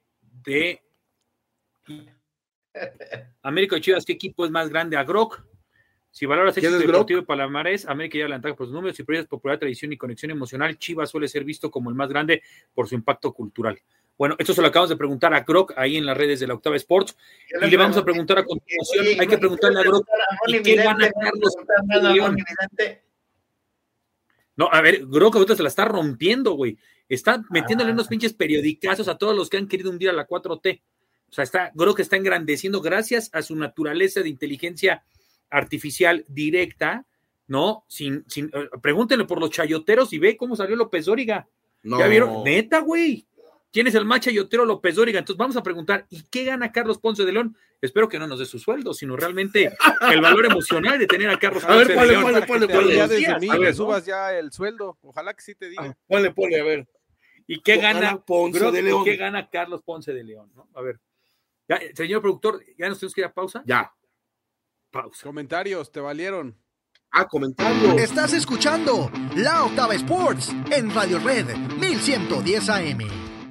América y Chivas. ¿Qué equipo es más grande? A Grok. Si valoras el deportivo de Palmarés, América lleva la ventaja por sus números. Si priorizas popularidad, tradición y conexión emocional, Chivas suele ser visto como el más grande por su impacto cultural. Bueno, esto se lo acabamos de preguntar a Grok ahí en las redes de la Octava Sports. Y le vamos a preguntar a continuación. Hay que preguntarle a Grok. ¿Y qué gana Carlos Ponce de León? No, a ver, Grok ahorita se la está rompiendo, güey. Está metiéndole unos pinches periodicazos a todos los que han querido hundir a la 4T. O sea, Grok está engrandeciendo gracias a su naturaleza de inteligencia artificial directa, ¿no? Pregúntenle por los chayoteros y ve cómo salió López Dóriga. No. ¿Ya vieron? Neta, güey. ¿Quién es el más chayotero López Dóriga? Entonces vamos a preguntar, ¿y qué gana Carlos Ponce de León? Espero que no nos dé su sueldo, sino realmente el valor emocional de tener a Carlos Ponce de León. Ponle. Ya desde mí que subas ya el sueldo. Ojalá que sí te diga. Ponle, a ver. ¿Y qué gana Ponce de León? ¿Y qué gana Carlos Ponce de León? ¿No? A ver. Ya, señor productor, ¿ya nos tenemos que ir a pausa? Ya. Pausa. Comentarios, te valieron. Comentarios. Estás escuchando La Octava Sports en Radio Red 1110 AM.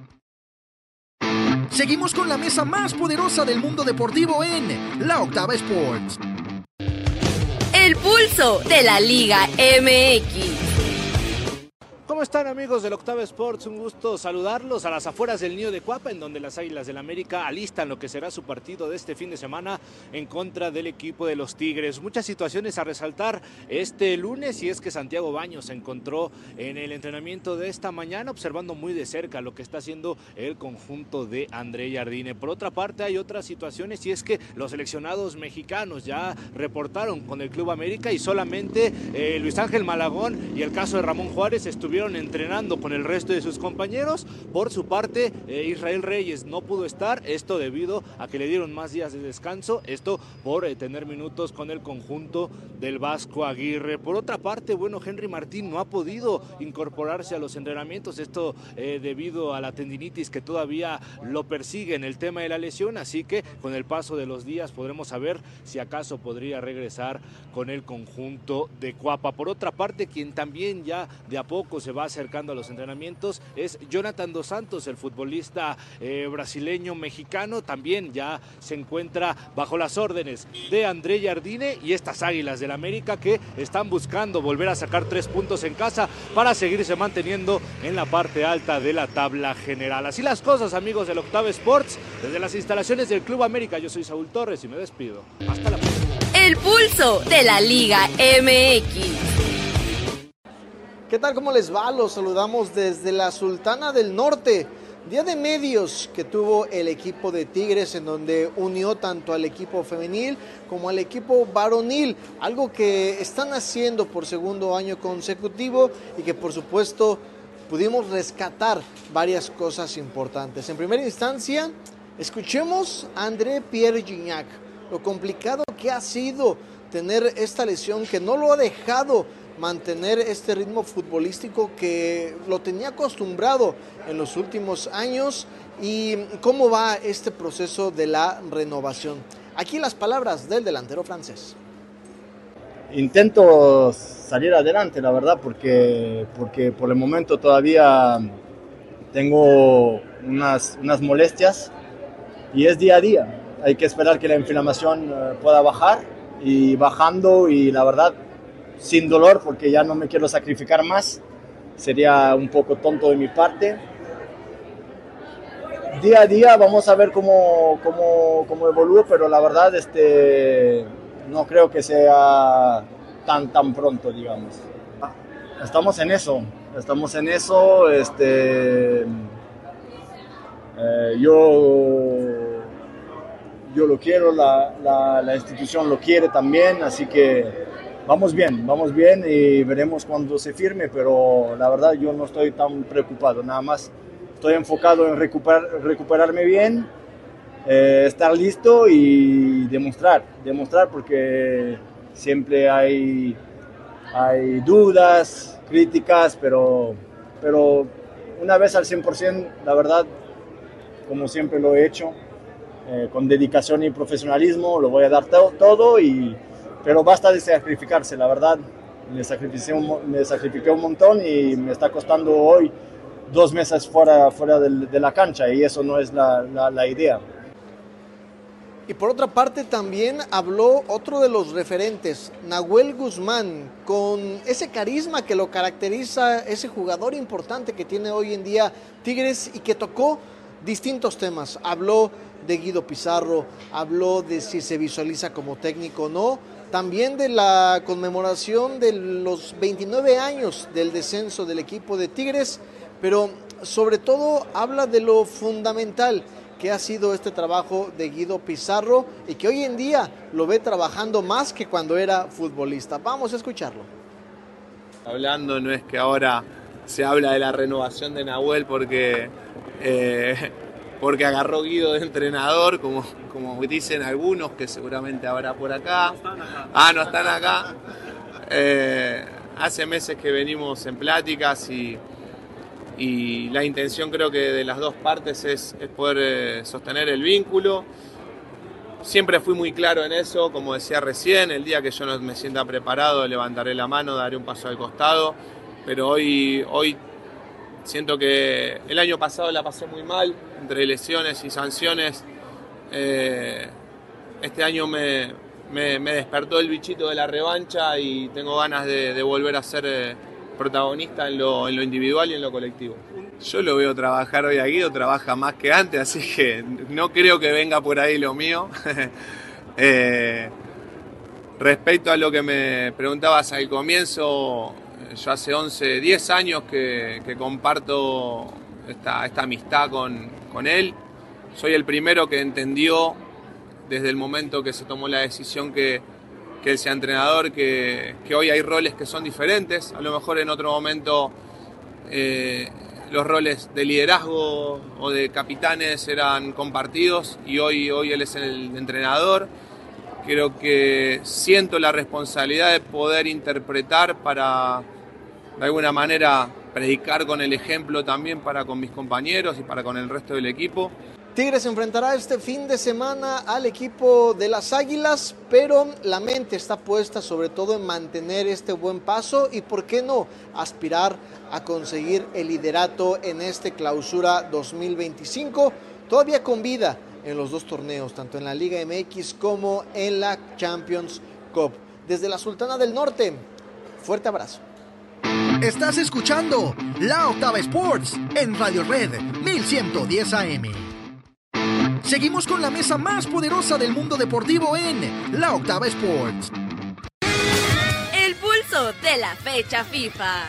Seguimos con la mesa más poderosa del mundo deportivo en La Octava Sports. El pulso de la Liga MX. ¿Cómo están, amigos del Octava Sports? Un gusto saludarlos a las afueras del Nido de Cuapa, en donde las Águilas del América alistan lo que será su partido de este fin de semana en contra del equipo de los Tigres. Muchas situaciones a resaltar este lunes, y es que Santiago Baños se encontró en el entrenamiento de esta mañana observando muy de cerca lo que está haciendo el conjunto de André Jardine. Por otra parte, hay otras situaciones, y es que los seleccionados mexicanos ya reportaron con el Club América, y solamente Luis Ángel Malagón y el caso de Ramón Juárez estuvieron entrenando con el resto de sus compañeros. Por su parte, Israel Reyes no pudo estar, esto debido a que le dieron más días de descanso, esto por tener minutos con el conjunto del Vasco Aguirre. Por otra parte, bueno, Henry Martín no ha podido incorporarse a los entrenamientos, esto debido a la tendinitis que todavía lo persigue en el tema de la lesión, así que con el paso de los días podremos saber si acaso podría regresar con el conjunto de Cuapa. Por otra parte, quien también ya de a poco se va acercando a los entrenamientos es Jonathan Dos Santos, el futbolista brasileño mexicano. También ya se encuentra bajo las órdenes de André Jardine y estas Águilas del América, que están buscando volver a sacar 3 puntos en casa para seguirse manteniendo en la parte alta de la tabla general. Así las cosas, amigos del Octava Sports, desde las instalaciones del Club América. Yo soy Saúl Torres y me despido. Hasta la próxima. El pulso de la Liga MX. ¿Qué tal? ¿Cómo les va? Los saludamos desde la Sultana del Norte. Día de medios que tuvo el equipo de Tigres, en donde unió tanto al equipo femenil como al equipo varonil. Algo que están haciendo por segundo año consecutivo y que por supuesto pudimos rescatar varias cosas importantes. En primera instancia, escuchemos a André Pierre Gignac, lo complicado que ha sido tener esta lesión que no lo ha dejado mantener este ritmo futbolístico que lo tenía acostumbrado en los últimos años, y cómo va este proceso de la renovación. Aquí las palabras del delantero francés. Intento salir adelante, la verdad, porque por el momento todavía tengo unas molestias y es día a día. Hay que esperar que la inflamación pueda bajar, y bajando, y la verdad sin dolor, porque ya no me quiero sacrificar más, sería un poco tonto de mi parte. Día a día vamos a ver cómo evolúe, pero la verdad no creo que sea tan pronto, digamos. Estamos en eso. Yo lo quiero, la institución lo quiere también, así que vamos bien y veremos cuando se firme, pero la verdad yo no estoy tan preocupado, nada más estoy enfocado en recuperarme bien, estar listo y demostrar, porque siempre hay dudas, críticas, pero una vez al 100%, la verdad, como siempre lo he hecho, con dedicación y profesionalismo, lo voy a dar todo, pero basta de sacrificarse, la verdad. Me sacrifiqué un montón y me está costando hoy 2 meses fuera de la cancha, y eso no es la idea. Y por otra parte también habló otro de los referentes, Nahuel Guzmán, con ese carisma que lo caracteriza, ese jugador importante que tiene hoy en día Tigres, y que tocó distintos temas. Habló de Guido Pizarro, habló de si se visualiza como técnico o no, también de la conmemoración de los 29 años del descenso del equipo de Tigres, pero sobre todo habla de lo fundamental que ha sido este trabajo de Guido Pizarro, y que hoy en día lo ve trabajando más que cuando era futbolista. Vamos a escucharlo. Hablando, no es que ahora se habla de la renovación de Nahuel porque agarró Guido de entrenador, como dicen algunos, que seguramente habrá por acá. No están acá. Hace meses que venimos en pláticas, y la intención, creo que de las dos partes, es poder sostener el vínculo. Siempre fui muy claro en eso, como decía recién: el día que yo no me sienta preparado, levantaré la mano, daré un paso al costado, pero hoy siento que el año pasado la pasé muy mal, entre lesiones y sanciones. Este año me despertó el bichito de la revancha, y tengo ganas de volver a ser protagonista en lo individual y en lo colectivo. Yo lo veo trabajar hoy a Guido, trabaja más que antes, así que no creo que venga por ahí lo mío. Respecto a lo que me preguntabas al comienzo, yo hace 10 años que comparto esta amistad con él. Soy el primero que entendió desde el momento que se tomó la decisión que él sea entrenador, que hoy hay roles que son diferentes. A lo mejor en otro momento los roles de liderazgo o de capitanes eran compartidos y hoy él es el entrenador. Creo que siento la responsabilidad de poder interpretar para, de alguna manera, predicar con el ejemplo también para con mis compañeros y para con el resto del equipo. Tigres enfrentará este fin de semana al equipo de las Águilas, pero la mente está puesta sobre todo en mantener este buen paso y, ¿por qué no?, aspirar a conseguir el liderato en este clausura 2025, todavía con vida en los dos torneos, tanto en la Liga MX como en la Champions Cup. Desde la Sultana del Norte, fuerte abrazo. Estás escuchando La Octava Sports en Radio Red 1110 AM. Seguimos con la mesa más poderosa del mundo deportivo en La Octava Sports. El pulso de la fecha FIFA.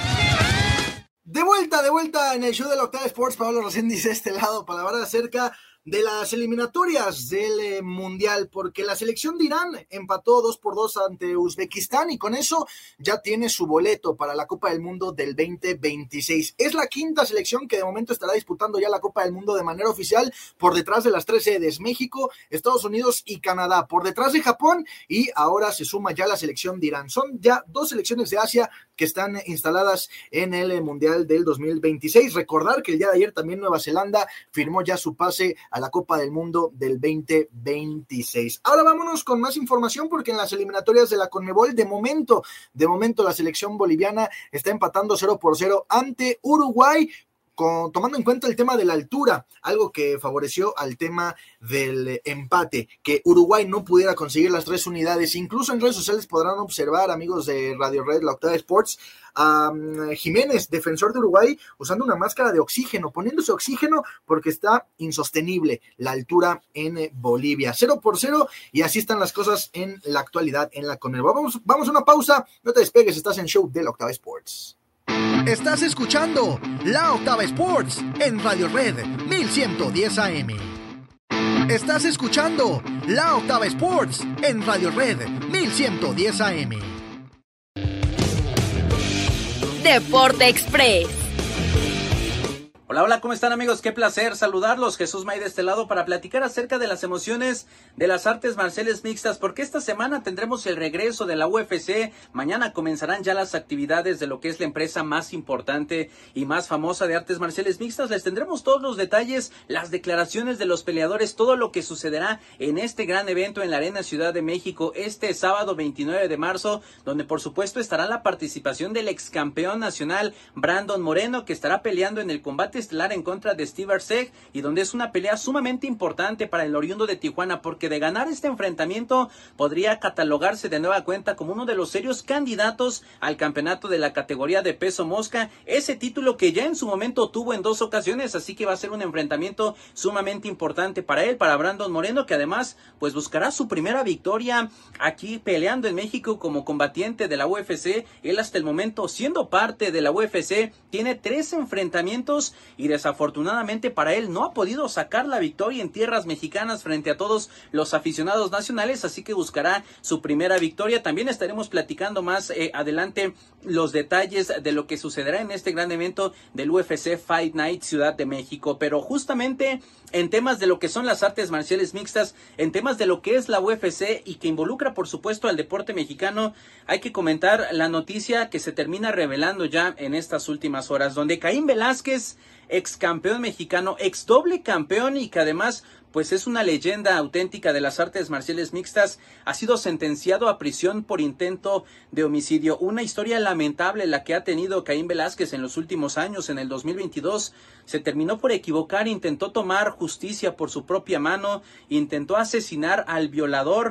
De vuelta en el show de La Octava Sports. Pablo recién dice este lado para hablar acerca de las eliminatorias del Mundial, porque la selección de Irán empató 2-2 ante Uzbekistán y con eso ya tiene su boleto para la Copa del Mundo del 2026. Es la quinta selección que de momento estará disputando ya la Copa del Mundo de manera oficial, por detrás de las 3 sedes, México, Estados Unidos y Canadá, por detrás de Japón, y ahora se suma ya la selección de Irán. Son ya 2 selecciones de Asia que están instaladas en el Mundial del 2026. Recordar que el día de ayer también Nueva Zelanda firmó ya su pase a la Copa del Mundo del 2026. Ahora vámonos con más información, porque en las eliminatorias de la CONMEBOL, de momento la selección boliviana está empatando 0-0 ante Uruguay, tomando en cuenta el tema de la altura, algo que favoreció al tema del empate, que Uruguay no pudiera conseguir las 3 unidades. Incluso en redes sociales podrán observar, amigos de Radio Red, La Octava Sports, a Jiménez, defensor de Uruguay, usando una máscara de oxígeno, poniéndose oxígeno porque está insostenible la altura en Bolivia. 0-0, y así están las cosas en la actualidad en la CONMEBOL. Vamos a una pausa, no te despegues, estás en show de La Octava Sports. Estás escuchando La Octava Sports en Radio Red 1110 AM. Estás escuchando La Octava Sports en Radio Red 1110 AM. Deporte Express. Hola, hola, ¿cómo están, amigos? Qué placer saludarlos. Jesús May de este lado para platicar acerca de las emociones de las artes marciales mixtas, porque esta semana tendremos el regreso de la UFC. Mañana comenzarán ya las actividades de lo que es la empresa más importante y más famosa de artes marciales mixtas. Les tendremos todos los detalles, las declaraciones de los peleadores, todo lo que sucederá en este gran evento en la Arena Ciudad de México este sábado 29 de marzo, donde por supuesto estará la participación del ex campeón nacional Brandon Moreno, que estará peleando en el combate estelar en contra de Steve Arceg, y donde es una pelea sumamente importante para el oriundo de Tijuana, porque de ganar este enfrentamiento podría catalogarse de nueva cuenta como uno de los serios candidatos al campeonato de la categoría de peso mosca, ese título que ya en su momento tuvo en 2 ocasiones, así que va a ser un enfrentamiento sumamente importante para él, para Brandon Moreno, que además pues buscará su primera victoria aquí peleando en México como combatiente de la UFC. Él hasta el momento, siendo parte de la UFC, tiene 3 enfrentamientos y desafortunadamente para él no ha podido sacar la victoria en tierras mexicanas frente a todos los aficionados nacionales, así que buscará su primera victoria. También estaremos platicando más adelante los detalles de lo que sucederá en este gran evento del UFC Fight Night Ciudad de México, pero justamente en temas de lo que son las artes marciales mixtas, en temas de lo que es la UFC y que involucra por supuesto al deporte mexicano, hay que comentar la noticia que se termina revelando ya en estas últimas horas, donde Caín Velázquez, ex campeón mexicano, ex doble campeón y que además pues es una leyenda auténtica de las artes marciales mixtas, ha sido sentenciado a prisión por intento de homicidio. Una historia lamentable la que ha tenido Caín Velázquez en los últimos años. En el 2022 se terminó por equivocar, intentó tomar justicia por su propia mano, intentó asesinar al violador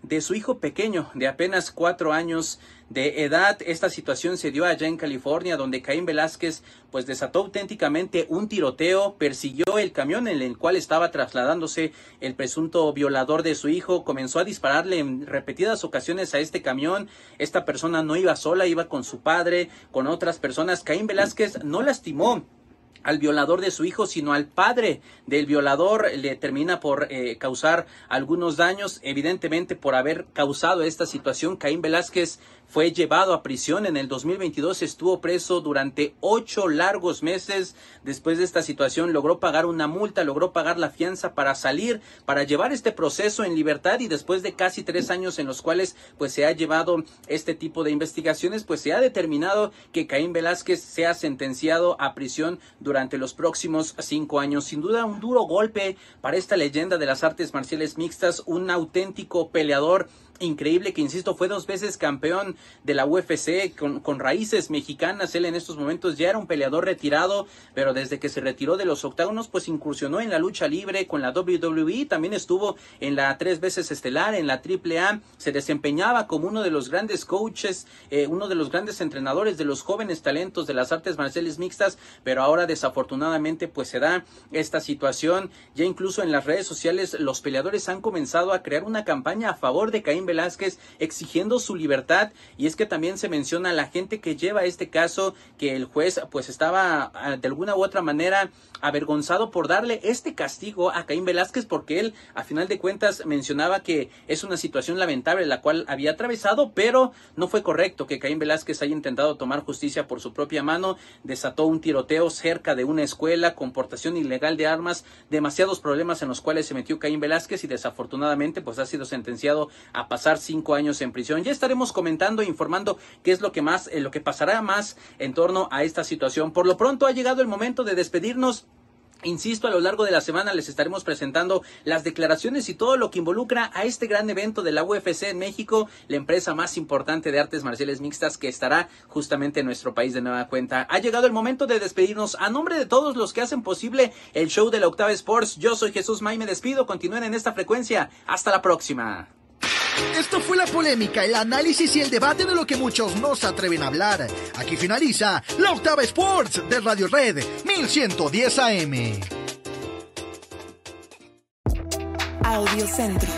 de su hijo pequeño de apenas 4 años de edad. Esta situación se dio allá en California, donde Caín Velázquez pues desató auténticamente un tiroteo, persiguió el camión en el cual estaba trasladándose el presunto violador de su hijo, comenzó a dispararle en repetidas ocasiones a este camión. Esta persona no iba sola, iba con su padre, con otras personas. Caín Velázquez no lastimó al violador de su hijo, sino al padre del violador. Le termina por causar algunos daños. Evidentemente, por haber causado esta situación, Caín Velázquez fue llevado a prisión. En el 2022 estuvo preso durante 8 largos meses. Después de esta situación logró pagar una multa, logró pagar la fianza para salir, para llevar este proceso en libertad, y después de casi 3 años en los cuales pues se ha llevado este tipo de investigaciones, pues se ha determinado que Caín Velázquez sea sentenciado a prisión durante los próximos 5 años. Sin duda un duro golpe para esta leyenda de las artes marciales mixtas, un auténtico peleador increíble que, insisto, fue 2 veces campeón de la UFC con raíces mexicanas. Él en estos momentos ya era un peleador retirado, pero desde que se retiró de los octágonos pues incursionó en la lucha libre con la WWE. También estuvo en la 3 veces estelar, en la AAA. Se desempeñaba como uno de los grandes coaches, uno de los grandes entrenadores de los jóvenes talentos de las artes marciales mixtas, pero ahora desafortunadamente pues se da esta situación. Ya incluso en las redes sociales los peleadores han comenzado a crear una campaña a favor de Caín Velázquez, exigiendo su libertad. Y es que también se menciona a la gente que lleva este caso, que el juez pues estaba de alguna u otra manera avergonzado por darle este castigo a Caín Velázquez, porque él a final de cuentas mencionaba que es una situación lamentable la cual había atravesado, pero no fue correcto que Caín Velázquez haya intentado tomar justicia por su propia mano. Desató un tiroteo cerca de una escuela, con portación ilegal de armas, demasiados problemas en los cuales se metió Caín Velázquez, y desafortunadamente pues ha sido sentenciado a pasar 5 años en prisión. Ya estaremos comentando e informando qué es lo que pasará más en torno a esta situación. Por lo pronto ha llegado el momento de despedirnos. Insisto, a lo largo de la semana les estaremos presentando las declaraciones y todo lo que involucra a este gran evento de la UFC en México, la empresa más importante de artes marciales mixtas que estará justamente en nuestro país de nueva cuenta. Ha llegado el momento de despedirnos. A nombre de todos los que hacen posible el show de la Octava Sports, yo soy Jesús May, me despido. Continúen en esta frecuencia. Hasta la próxima. Esto fue la polémica, el análisis y el debate de lo que muchos no se atreven a hablar. Aquí finaliza la Octava Sports de Radio Red 1110 AM. Audiocentro.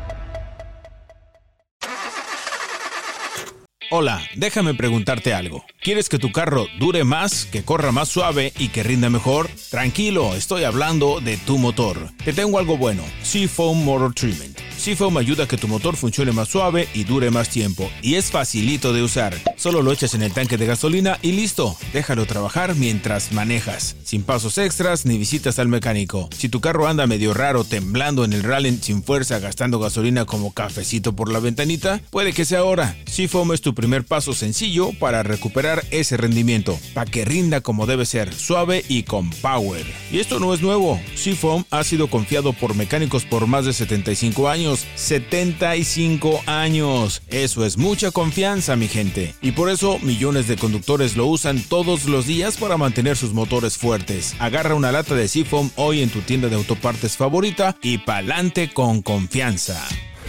Hola, déjame preguntarte algo. ¿Quieres que tu carro dure más, que corra más suave y que rinda mejor? Tranquilo, estoy hablando de tu motor. Te tengo algo bueno, Seafoam Motor Treatment. Seafoam ayuda a que tu motor funcione más suave y dure más tiempo. Y es facilito de usar. Solo lo echas en el tanque de gasolina y listo. Déjalo trabajar mientras manejas. Sin pasos extras ni visitas al mecánico. Si tu carro anda medio raro, temblando en el rally sin fuerza, gastando gasolina como cafecito por la ventanita, puede que sea ahora. Seafoam es tu primer paso sencillo para recuperar ese rendimiento. Para que rinda como debe ser, suave y con power. Y esto no es nuevo. Seafoam ha sido confiado por mecánicos por más de 75 años. 75 años. Eso es mucha confianza, mi gente. Y por eso millones de conductores lo usan todos los días para mantener sus motores fuertes. Agarra una lata de Seafoam hoy en tu tienda de autopartes favorita y pa'lante con confianza.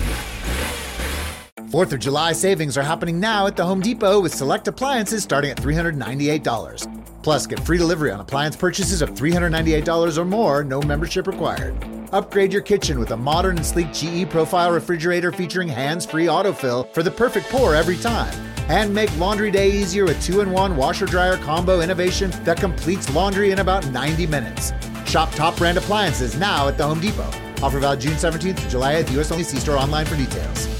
4th of July savings are happening now at the Home Depot with select appliances starting at $398. Plus, get free delivery on appliance purchases of $398 or more, no membership required. Upgrade your kitchen with a modern and sleek GE Profile refrigerator featuring hands-free autofill for the perfect pour every time. And make laundry day easier with 2-in-1 washer-dryer combo innovation that completes laundry in about 90 minutes. Shop top brand appliances now at the Home Depot. Offer valid June 17th to July 8th. U.S. only. See store online for details.